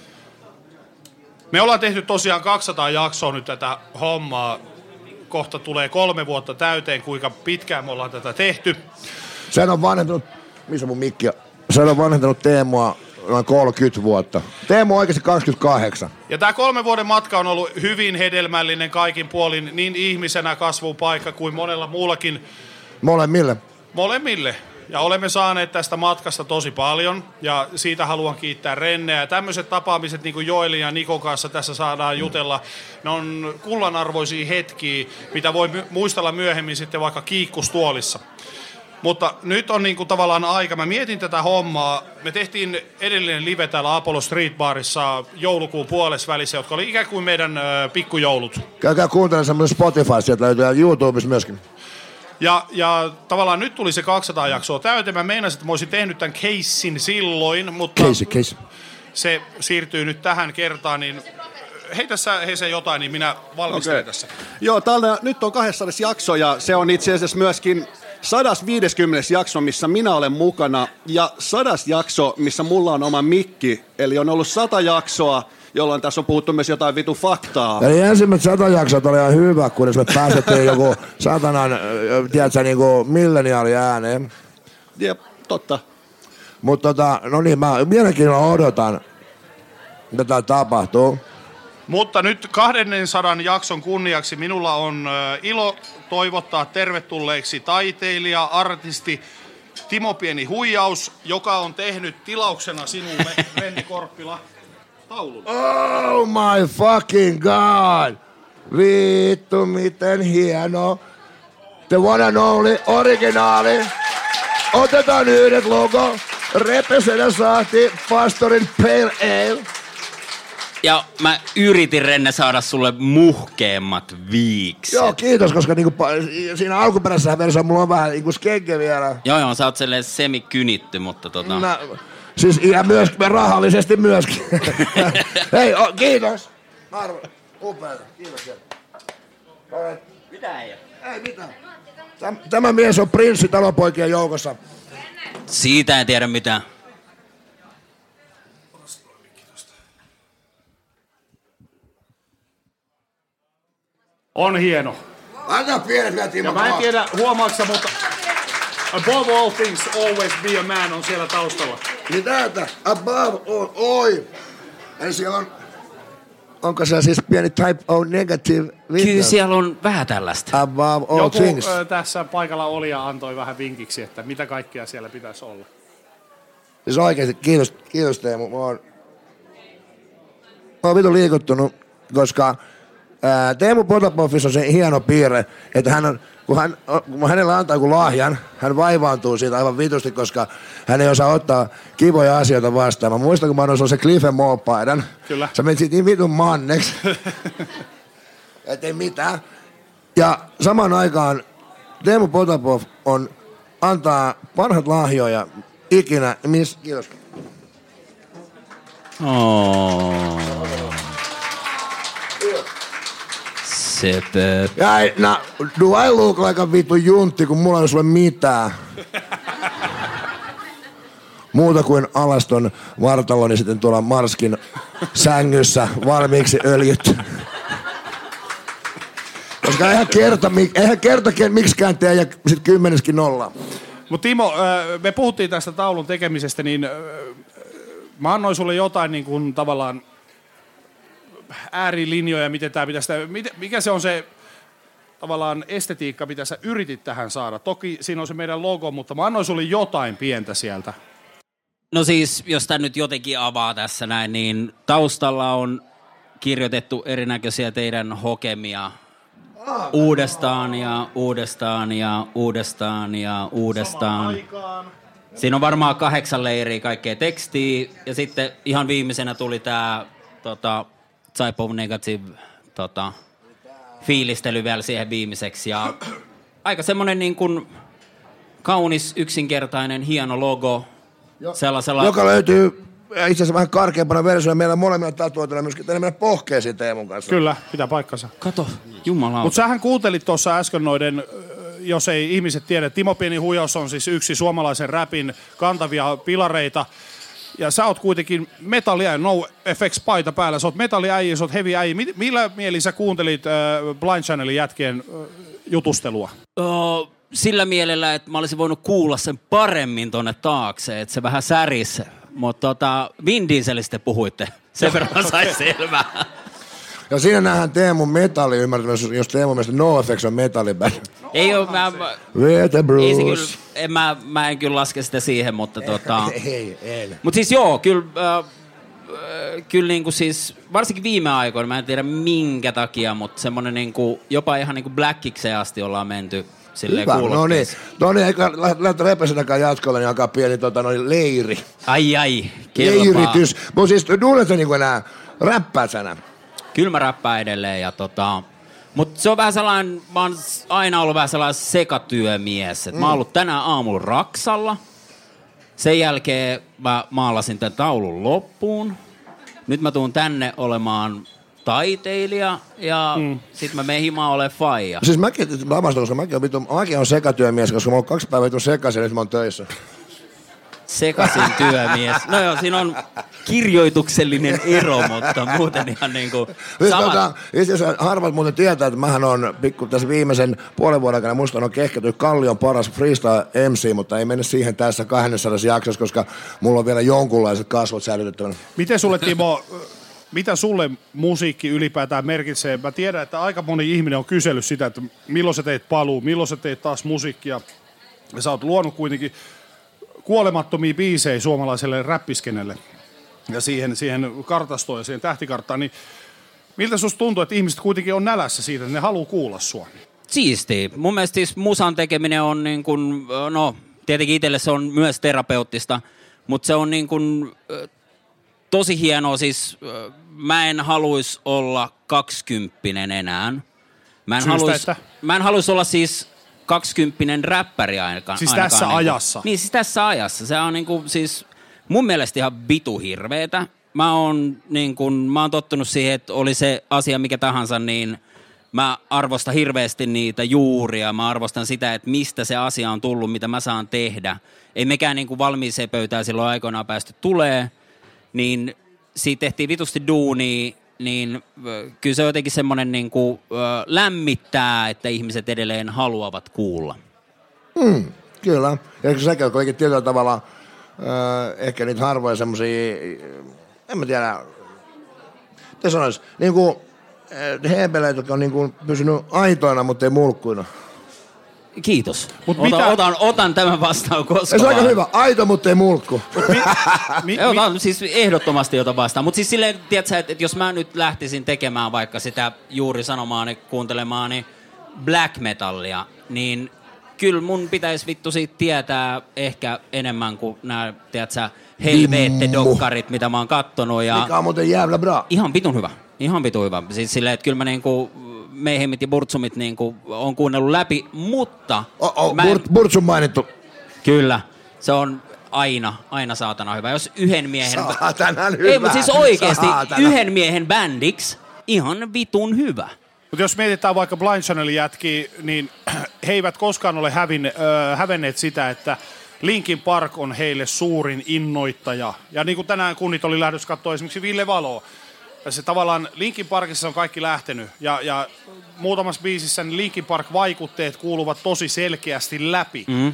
Me ollaan tehty tosiaan kaksisataa jaksoa nyt tätä hommaa. Kohta tulee kolme vuotta täyteen, kuinka pitkään me ollaan tätä tehty. Sen on vanhentunut, missä mun mikki on? Sen on vanhentunut Teemua noin kolmekymmentä vuotta. Teemu on oikeasti kaksikymmentäkahdeksan. Ja tämä kolmen vuoden matka on ollut hyvin hedelmällinen kaikin puolin, niin ihmisenä kasvun paikka kuin monella muullakin Molemmille. molemmille. Ja olemme saaneet tästä matkasta tosi paljon ja siitä haluan kiittää Renneä. Ja tämmöiset tapaamiset niin kuin Joelin ja Nikon kanssa tässä saadaan jutella. Ne on kullanarvoisia hetkiä, mitä voi my- muistella myöhemmin sitten vaikka kiikkustuolissa. Mutta nyt on niin kuin tavallaan aika. Mä mietin tätä hommaa. Me tehtiin edellinen live täällä Apollo Street Barissa joulukuun puolessa välissä, jotka oli ikään kuin meidän ö, pikkujoulut. Käykää kuuntelemaan semmoinen Spotify, sieltä löytyy ja YouTubessa myöskin. Ja, ja tavallaan nyt tuli se kaksisataa jaksoa täyteen. Mä meinasin, että mä olisin tehnyt tämän keissin silloin, mutta Casey, Casey. se siirtyy nyt tähän kertaan, niin heitä sä Hese jotain, niin minä valmistelen okay. tässä. Joo, täällä nyt on kaksisataa jakso ja se on itse asiassa myöskin sata viisikymmentä jakso, missä minä olen mukana ja sata jakso, missä mulla on oma mikki. Eli on ollut sata jaksoa, jolloin tässä on puhuttu myös jotain vitu faktaa. Eli ensimmäiset sata jaksot oli ihan hyvä, kunnes me päästettiin joku satanan, tiedätkö, niinku milleniaali ääneen. Jep, totta. Mutta tota, no niin, mä mielenkiinnolla odotan, mitä täällä tapahtuu. Mutta nyt kahdensadan jakson kunniaksi minulla on ö, ilo toivottaa tervetulleeksi taiteilija, artisti Timo Pieni Huijaus, joka on tehnyt tilauksena sinulle, Renne Korppila, taulun. Oh my fucking god! Vittu, miten hieno. The one and only, originaali. Otetaan yhdet logo. Repesenä saati Pastorin Pale Ale. Ja mä yritin, Renne, saada sulle muhkeammat viikset. Joo, kiitos, koska niinku, siinä alkuperäisessä versiossa mulla on vähän niinku skenke vielä. Joo, joo, sä oot silleen semikynitty, mutta tota... Nä, siis ja myös, rahallisesti myöskin. Hei, oh, kiitos. Arvo, upeata. Kiitos. Mitä ei ole? Ei mitään. Tämä, tämä mies on prinssi talopoikien joukossa. Siitä en tiedä mitään. On hieno. Anna pienet vielä Timo. Ja mä en tiedä, huomaatko mutta above all things, always be a man on siellä taustalla. Niin täältä, above all, oi. Eli siellä on, onko se siis pieni type of negative witness? Kyllä siellä on vähän tällaista. Above all Joku things. ö, tässä paikalla olija antoi vähän vinkiksi, että mitä kaikkea siellä pitäisi olla. Siis oikeesti, kiitos, kiitos Teemu. Mä oon, mä oon vitun liikuttunut, koska ää, Teemu Potapoffissa on se hieno piirre, että hän on, kun, hän, kun hänellä antaa joku lahjan, hän vaivaantuu siitä aivan vitusti, koska hän ei osaa ottaa kivoja asioita vastaan. Mä muistan, kun mä annoin se Cliffen Mall-paidan. Kyllä. Sä menit siitä niin vitun manneksi. Ettei mitään. Ja samaan aikaan Teemu Potapov on antaa parhaat lahjoja ikinä. Miss, kiitos. Oh. Sepö. Ja ei, na, do I look like a vittu juntti, kun mulla ei sulle mitään. Muuta kuin alaston vartaloni sitten tuolla Marskin sängyssä valmiiksi öljyt. Koska eihän kerta, eihän kerta miksikään tee ja sit kymmeneskin nolla. Mut Timo, me puhuttiin tästä taulun tekemisestä, niin mä annoin sulle jotain niin kuin tavallaan äärilinjoja, miten tää pitäisi, mikä se on se tavallaan estetiikka, mitä sä yritit tähän saada. Toki siinä on se meidän logo, mutta mä annoin sulle jotain pientä sieltä. No siis, jos tää nyt jotenkin avaa tässä näin, niin taustalla on kirjoitettu erinäköisiä teidän hokemia uudestaan ja uudestaan ja uudestaan ja uudestaan. Siinä on varmaan kahdeksan leiriä kaikkea tekstiä ja sitten ihan viimeisenä tuli tää tota, Type of Negative tota, fiilistely vielä siihen viimeiseksi ja aika semmonen niin kuin kaunis, yksinkertainen, hieno logo. Sellaisella... Joka löytyy itse asiassa vähän karkeampana versiona. Meillä molemmilla tatuoituna myöskin tänne mennä pohkeisiin Teemun kanssa. Kyllä, pitää paikkansa. Kato, jumalauta. Mutta sähän kuuntelit tuossa äsken noiden, jos ei ihmiset tiedä, Timo Pieni Huijaus on siis yksi suomalaisen räpin kantavia pilareita. Ja sä oot kuitenkin metalliäijä, No F X-paita päällä. Sä oot metalliäijä, sä oot heavy äijä. Millä mielin sä kuuntelit äh, Blind Channelin jätkien äh, jutustelua? Oh, sillä mielellä, että mä olisin voinut kuulla sen paremmin tonne taakse, että se vähän särisi. Mutta tota, Vin Dieselistä puhuitte. Sen verran sai selvää. Ja siinä nähdään Teemun metalli ymmärtänyt, jos Teemun mielestä No F X on metallibändi. Ei oo, mä... With Bruce. Ei se kyllä, en, mä, mä en kyllä laske sitä siihen, mutta tota... Ei, ei. Mut siis joo, kyllä... Äh, kyllä niinku siis, varsinkin viime aikoina, mä en tiedä minkä takia, mutta semmonen niinku, jopa ihan niinku Blackikseen asti ollaan menty silleen kuulokkeessa. No niin, no niin, eikä lähtä repesenäkään jatkolle, niin alkaa pieni tota, noin leiri. Ai ai, kelpaa. Leiritys. Mutta siis duulet sä niinku enää, räppäät sä enää? Kyllä mä räppään edelleen ja tota... Mut se on vähän sellainen, mä oon aina ollut vähän sellainen sekatyömies. Et mm. Mä oon ollut tänään aamulla Raksalla. Sen jälkeen mä maalasin tämän taulun loppuun. Nyt mä tuun tänne olemaan taiteilija ja mm. sit mä menen himaan ole faija. Siis mäkin, mä vastaan, koska mäkin on, vitu, mäkin on sekatyömies, koska mä oon kaksi päivää vitun sekaisin, nyt mä oon töissä. Sekaisin työmies. No joo, siinä on kirjoituksellinen ero, mutta muuten ihan niinku samat... Tota, itse asiassa harvat muuten tietää, että mähän on pikku tässä viimeisen puolen vuoden aikana, musta on kehketty Kallion paras freestyle M C, mutta ei mennä siihen tässä kaksisataa jaksossa, koska mulla on vielä jonkunlaiset kasvot säilytettävänä. Miten sulle, Timo, mitä sulle musiikki ylipäätään merkitsee? Mä tiedän, että aika moni ihminen on kysellyt sitä, että milloin sä teit paluu, milloin sä teit taas musiikkia. Ja sä oot luonut kuitenkin kuolemattomia biisejä suomalaiselle räppiskenelle ja siihen, siihen kartastoon ja siihen tähtikarttaan, niin miltä susta tuntuu, että ihmiset kuitenkin on nälässä siitä, että ne haluaa kuulla sua? Siistiä. Mun mielestä siis musan tekeminen on niin kuin, no tietenkin itselle se on myös terapeuttista, mutta se on niin kuin tosi hienoa, siis mä en haluaisi olla kaksikymppinen enää. Mä en haluaisi haluais olla siis kaksikymppinen räppäri ainakaan. Siis ainakaan tässä niin kuin, ajassa? Niin, siis tässä ajassa. Se on niin kuin, siis mun mielestä ihan vitu hirveetä. Mä oon, niin kuin, mä oon tottunut siihen, että oli se asia mikä tahansa, niin mä arvostan hirveästi niitä juuria. Mä arvostan sitä, että mistä se asia on tullut, mitä mä saan tehdä. Ei mekään niin kuin valmiiseen pöytään silloin aikoinaan päästy tulee, niin siitä tehtiin vitusti duunia. Niin kyllä se on jotenkin semmoinen niin kuin, äh, lämmittää, että ihmiset edelleen haluavat kuulla. Mm, kyllä. Ja eikö sekin ole kuitenkin tietyllä tavalla äh, ehkä niitä harvoja semmosia, en mä tiedä, te sanois, niin kuin äh, heepeleitä, jotka on niin kuin pysynyt aitoina, mutta ei mulkkuina. Kiitos. Mut Ota, mitä- otan, otan tämän vastaan koska Se on aika vaan. hyvä. Aito, mutta ei mulkku. Mi, mi, Ei, otan siis ehdottomasti jota vastaan. Mutta siis silleen, tiedätkö, että, että jos mä nyt lähtisin tekemään vaikka sitä juuri sanomaani, kuuntelemaani black metallia, niin kyllä mun pitäisi vittu siitä tietää ehkä enemmän kuin nämä, tiedätkö, helveette-dokkarit, mitä mä oon kattonut. Ja Mikä on muuten jävla bra. ihan vitun hyvä. Ihan vitun hyvä. Siis silleen, että kyllä mä niinku Meihemmit ja Burtsumit niinku on kuunnellut läpi, mutta... Oh, oh, mä en- Burt, Burtsun mainittu. Kyllä. Se on aina, aina saatana hyvä. Jos yhden miehen... Saatanan hyvä. Ei, mutta siis oikeesti Saatana. yhden miehen bändiksi ihan vitun hyvä. Mutta jos mietitään vaikka Blind Channelin jätkiä, niin he eivät koskaan ole hävin, äh, hävenneet sitä, että Linkin Park on heille suurin innoittaja. Ja niin kuin tänään kunnit oli lähdössä katsoa esimerkiksi Ville Valoa. Ja se tavallaan Linkin Parkissa on kaikki lähtenyt. Ja, ja muutamassa biisissä niin Linkin Park-vaikutteet kuuluvat tosi selkeästi läpi. Mm.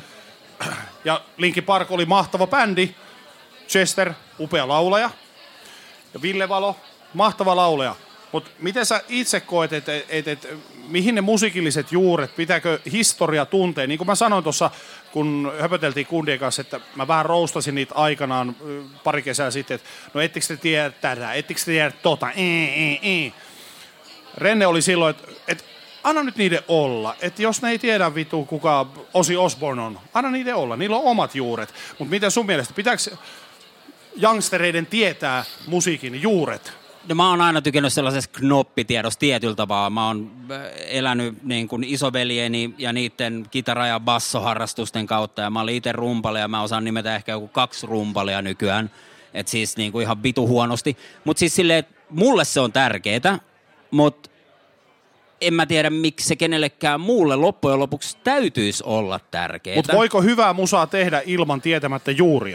Ja Linkin Park oli mahtava bändi. Chester, upea laulaja. Ja Ville Valo, mahtava laulaja. Mutta miten sä itse koet, että et, et, mihin ne musiikilliset juuret, pitääkö historia tuntea? Niin kuin mä sanoin tuossa, kun höpöteltiin kundien kanssa, että mä vähän roustasin niitä aikanaan ö, pari kesää sitten, että no ettekö te tiedä tätä, ettekö te tiedä tota, ee, ee, ee. Renne oli silloin, että et, anna nyt niiden olla. Että jos ne ei tiedä vitu kuka Ozzy Osbourne on, anna niiden olla, niillä on omat juuret. Mutta miten sun mielestä, pitääkö youngstereiden tietää musiikin juuret? No, mä oon aina tykännyt sellaisesta knoppitiedosta tietyllä tapaa. Mä oon äh, elänyt niin kuin isoveljeni ja niiden kitara- ja bassoharrastusten kautta. Ja mä olin itse rumpali ja mä osaan nimetä ehkä joku kaksi rumpalia nykyään. Et siis niin kuin ihan vitu huonosti. Mut siis silleen, että mulle se on tärkeetä, mut en mä tiedä miksi se kenellekään muulle loppujen lopuksi täytyisi olla tärkeetä. Mutta voiko hyvää musaa tehdä ilman tietämättä juuria?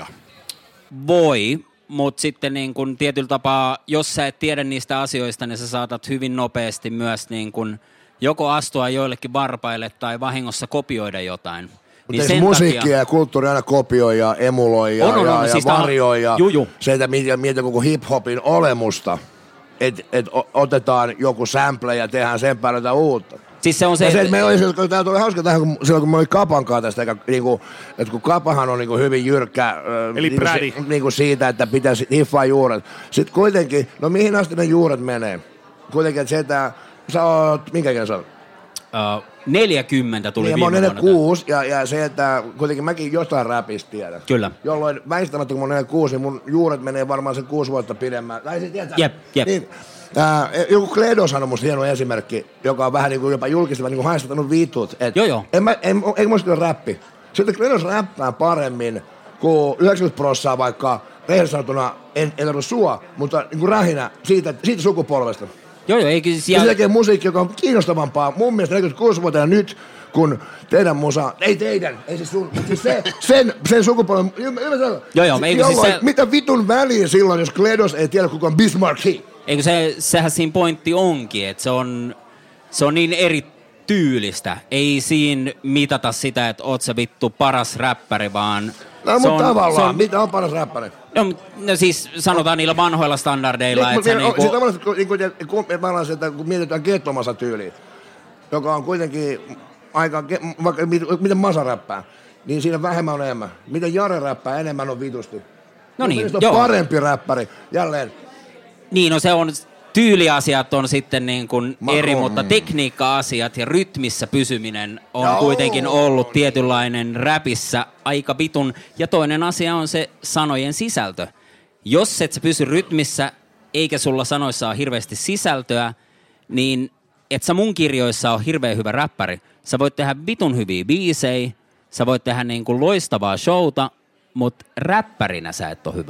Voi, mutta sitten niin kun tietyllä tapaa, jos sä et tiedä niistä asioista, niin sä saatat hyvin nopeasti myös niin kun joko astua joillekin varpaille tai vahingossa kopioida jotain. Mutta niin musiikkia takia... ja kulttuuri aina kopioi ja emuloi ja, on, on, ja, on, ja siis varjoi ja juju. se, että mietitään mieti koko hip-hopin olemusta, että et otetaan joku sample ja tehdään sen päälle jotain uutta. Siis se on se, ja se, että... että meillä oli, tää tuli hauska tähän, kun, silloin kun me oli Kapan kanssa tästä, niinku, että kun Kapahan on niinku hyvin jyrkkä Eli niinku, Brady. se, niinku siitä, että pitäisi hiffaa juuret. Sitten kuitenkin, no mihin asti ne juuret menee? Kuitenkin, että se, että sä oot, minkä ikäinen sä oot? Uh, neljäkymmentä tuli niin, viime vuonna. Mä oon neljäkymmentäkuusi ja, ja se, että kuitenkin mäkin jostain räpistä tiedän. Kyllä. Jolloin väistämättä, kun mä oon neljäkymmentäkuusi, niin mun juuret menee varmaan sen kuusi vuotta pidemmän. Tai se tietää. Jep, jep. Niin, ää, joku Kledos on musta hieno esimerkki, joka on vähän niin kuin jopa julkisesti niin haistattanut vitut. Et joo, joo. En mä, en, en muista ole räppi. Sitten Kledos räppää paremmin kuin yhdeksänkymmentä prosenttia vaikka rehellisesti sanottuna, en, en tarvitse sua, mutta niin kuin rähinä siitä, siitä sukupolvesta. Joo, joo, eikä siis... Ja se tekee musiikki, joka on kiinnostavampaa mun mielestä neljäkymmentäkuusi-vuotiaana nyt, kun teidän musa, ei teidän, ei siis sun, siis se, sen, sen sukupolven, joo, joo, eikö siis se... mitä vitun väliä silloin, jos Kledos ei tiedä, kuka on Bismarck He? Eikö se, sehän siinä pointti onkin, että se on, se on niin eri tyylistä. Ei siinä mitata sitä, että oot sä vittu paras räppäri, vaan... No, mutta tavallaan, on, mitä on paras räppäri? No, no siis sanotaan niillä vanhoilla standardeilla, niin, että se niinku... Siis tavallaan, kun, kun, että kun mietitään Kettomasa tyyliä, joka on kuitenkin aika, vaikka miten Masa räppää, niin siinä vähemmän on enemmän. Miten Jare räppää, enemmän on vitusti. No niin, on joo. parempi räppäri, jälleen. Niin, no se on... Tyyliasiat on sitten niin kuin Makro, eri, mutta mm. tekniikka-asiat ja rytmissä pysyminen on Joo. kuitenkin ollut tietynlainen räpissä aika vitun. Ja toinen asia on se sanojen sisältö. Jos et sä pysy rytmissä, eikä sulla sanoissa ole hirveästi sisältöä, niin et sä mun kirjoissa ole hirveän hyvä räppäri. Sä voit tehdä vitun hyviä biisejä, sä voit tehdä niin kuin loistavaa showta, mutta räppärinä sä et ole hyvä.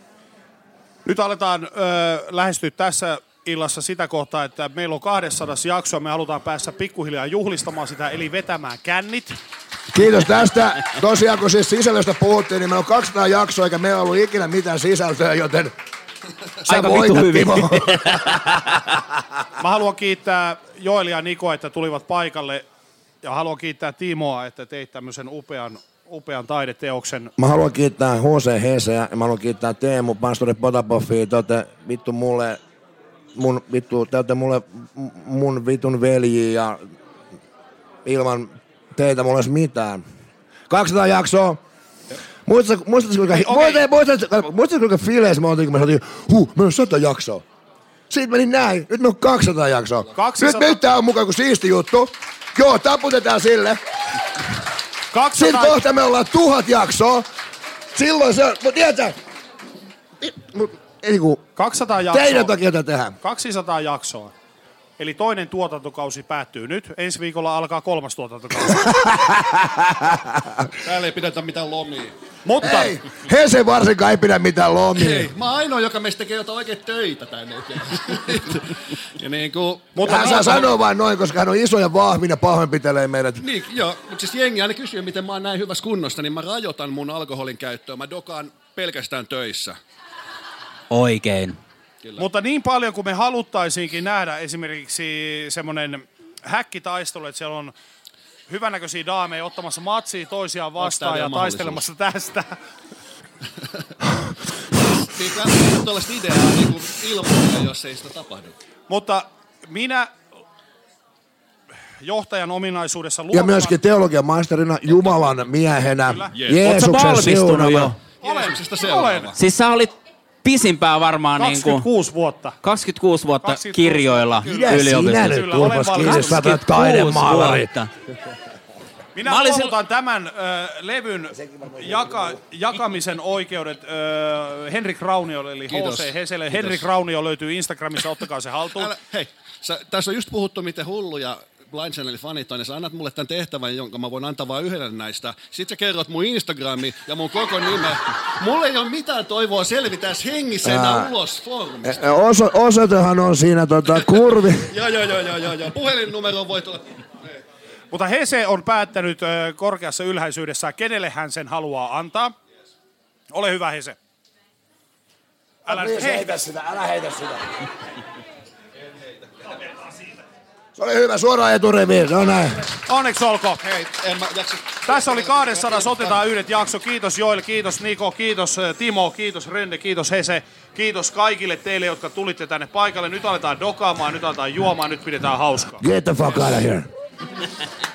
Nyt aletaan ö, lähestyä tässä illassa sitä kohtaa, että meillä on kaksisataa jaksoa. Me halutaan päästä pikkuhiljaa juhlistamaan sitä, eli vetämään kännit. Kiitos tästä. Tosiaan, kun siis sisällöstä puhuttiin, niin meillä on kaksisataa jaksoa, eikä meillä ollut ikinä mitään sisältöä, joten sä aika voitat, Timo. Mä haluan kiittää Joel ja Niko, että tulivat paikalle. Ja haluan kiittää Timoa, että teit tämmöisen upean, upean taideteoksen. Mä haluan kiittää H C Heseä ja mä haluan kiittää Teemu, pastori Potapoffia. Te ootte vittu mulle, mun vittu, te ootte mulle mun vitun veljiä ja ilman teitä mulla olisi mitään. kaksisataa jaksoa. Muistatko, muistatko kuinka, Hei, okay. okay. muistatko, muistatko kuinka fileissä me oltiin, kun me saatiin, huh, meillä on sata jaksoa. Siitä meni näin, nyt me on kaksisataa jaksoa. kaksisataa... Nyt, nyt tää on mukaan kuin siisti juttu. Joo, taputetaan sille. kaksisataa... Sitten kohta me ollaan tuhat jaksoa. Silloin se on, mutta tiedätkö, ei kun, kaksisataa jaksoa. teidän takia tätä tehdään. kaksisataa jaksoa. Eli toinen tuotantokausi päättyy nyt. Ensi viikolla alkaa kolmas tuotantokausi. Täällä ei pidetä mitään lomia. Mutta... Ei, Hese varsinkaan ei pidä mitään lomia. Ei, mä oon ainoa, joka meistä tekee jotain oikein töitä tänne. Ja niin kuin... Mutta hän saa sanoa vain noin, koska hän on iso ja vahvin ja pahoinpitelee meidät. Niin, joo, mutta siis jengi aina kysyy, miten mä oon näin hyvässä kunnossa, niin mä rajoitan mun alkoholin käyttöä. Mä dokaan pelkästään töissä. Oikein. Kyllä. Mutta niin paljon kuin me haluttaisiinkin nähdä esimerkiksi semmoinen häkkitaistelu, että siellä on hyvänäköisiä daameja ottamassa matsia toisiaan vastaan ja taistelemassa tästä. Niin kannattaa tuollaista ideaa niin ilmoittaa, jos ei sitä tapahdu. Mutta minä johtajan ominaisuudessa luotan... Ja myöskin teologian maisterina, Jumalan miehenä, Kyllä. Jeesuksen Ootko sä valmistunut siunana. jo? Jeesuksesta seuraava. Siis sä olit pisimpään varmaan niinku kaksikymmentäkuusi vuotta. kaksikymmentäkuusi vuotta kaksikymmentäkuusi kirjoilla Kyllä. Mitä sinä yliopistossa. nyt Kyllä, turpas olen kiinni, valmis. sä olet taidemaalari. vuotta. Minä Mä olisin- luovutan tämän ö, levyn jaka, jakamisen oikeudet ö, Henrik Rauniolle, eli Kiitos. H C Heselle. Kiitos. Henrik Raunio löytyy Instagramissa, ottakaa se haltuun. Älä, hei, sä, tässä on just puhuttu, miten hulluja Blind Channelin fanit on, ja sä annat mulle tämän tehtävän, jonka mä voin antaa vain yhdelle näistä. Sitten sä kerrot mun Instagrami ja mun koko nime. Mulla ei ole mitään toivoa selvitä edes hengisenä Ää. ulos foorumista. Oso, osoitehan on siinä tota, kurvi. Joo, joo, joo, joo, joo, joo. Puhelinnumero voi tulla. Mutta Hese on päättänyt ö, korkeassa ylhäisyydessään, kenelle hän sen haluaa antaa. Ole hyvä, Hese. Älä nyt heitä. sitä, älä heitä sitä. Se oli hyvä, suoraan eturiviin, se on näin. Onneksi olkoon. Hei, en mä jaksa. Tässä oli kaksisataa, otetaan yhdet jakso. Kiitos Joel, kiitos Niko, kiitos eh, Timo, kiitos Renne, kiitos Hese. Kiitos kaikille teille, jotka tulitte tänne paikalle. Nyt aletaan dokaamaan, nyt aletaan juomaan, nyt pidetään hauskaa. Get the fuck out of here.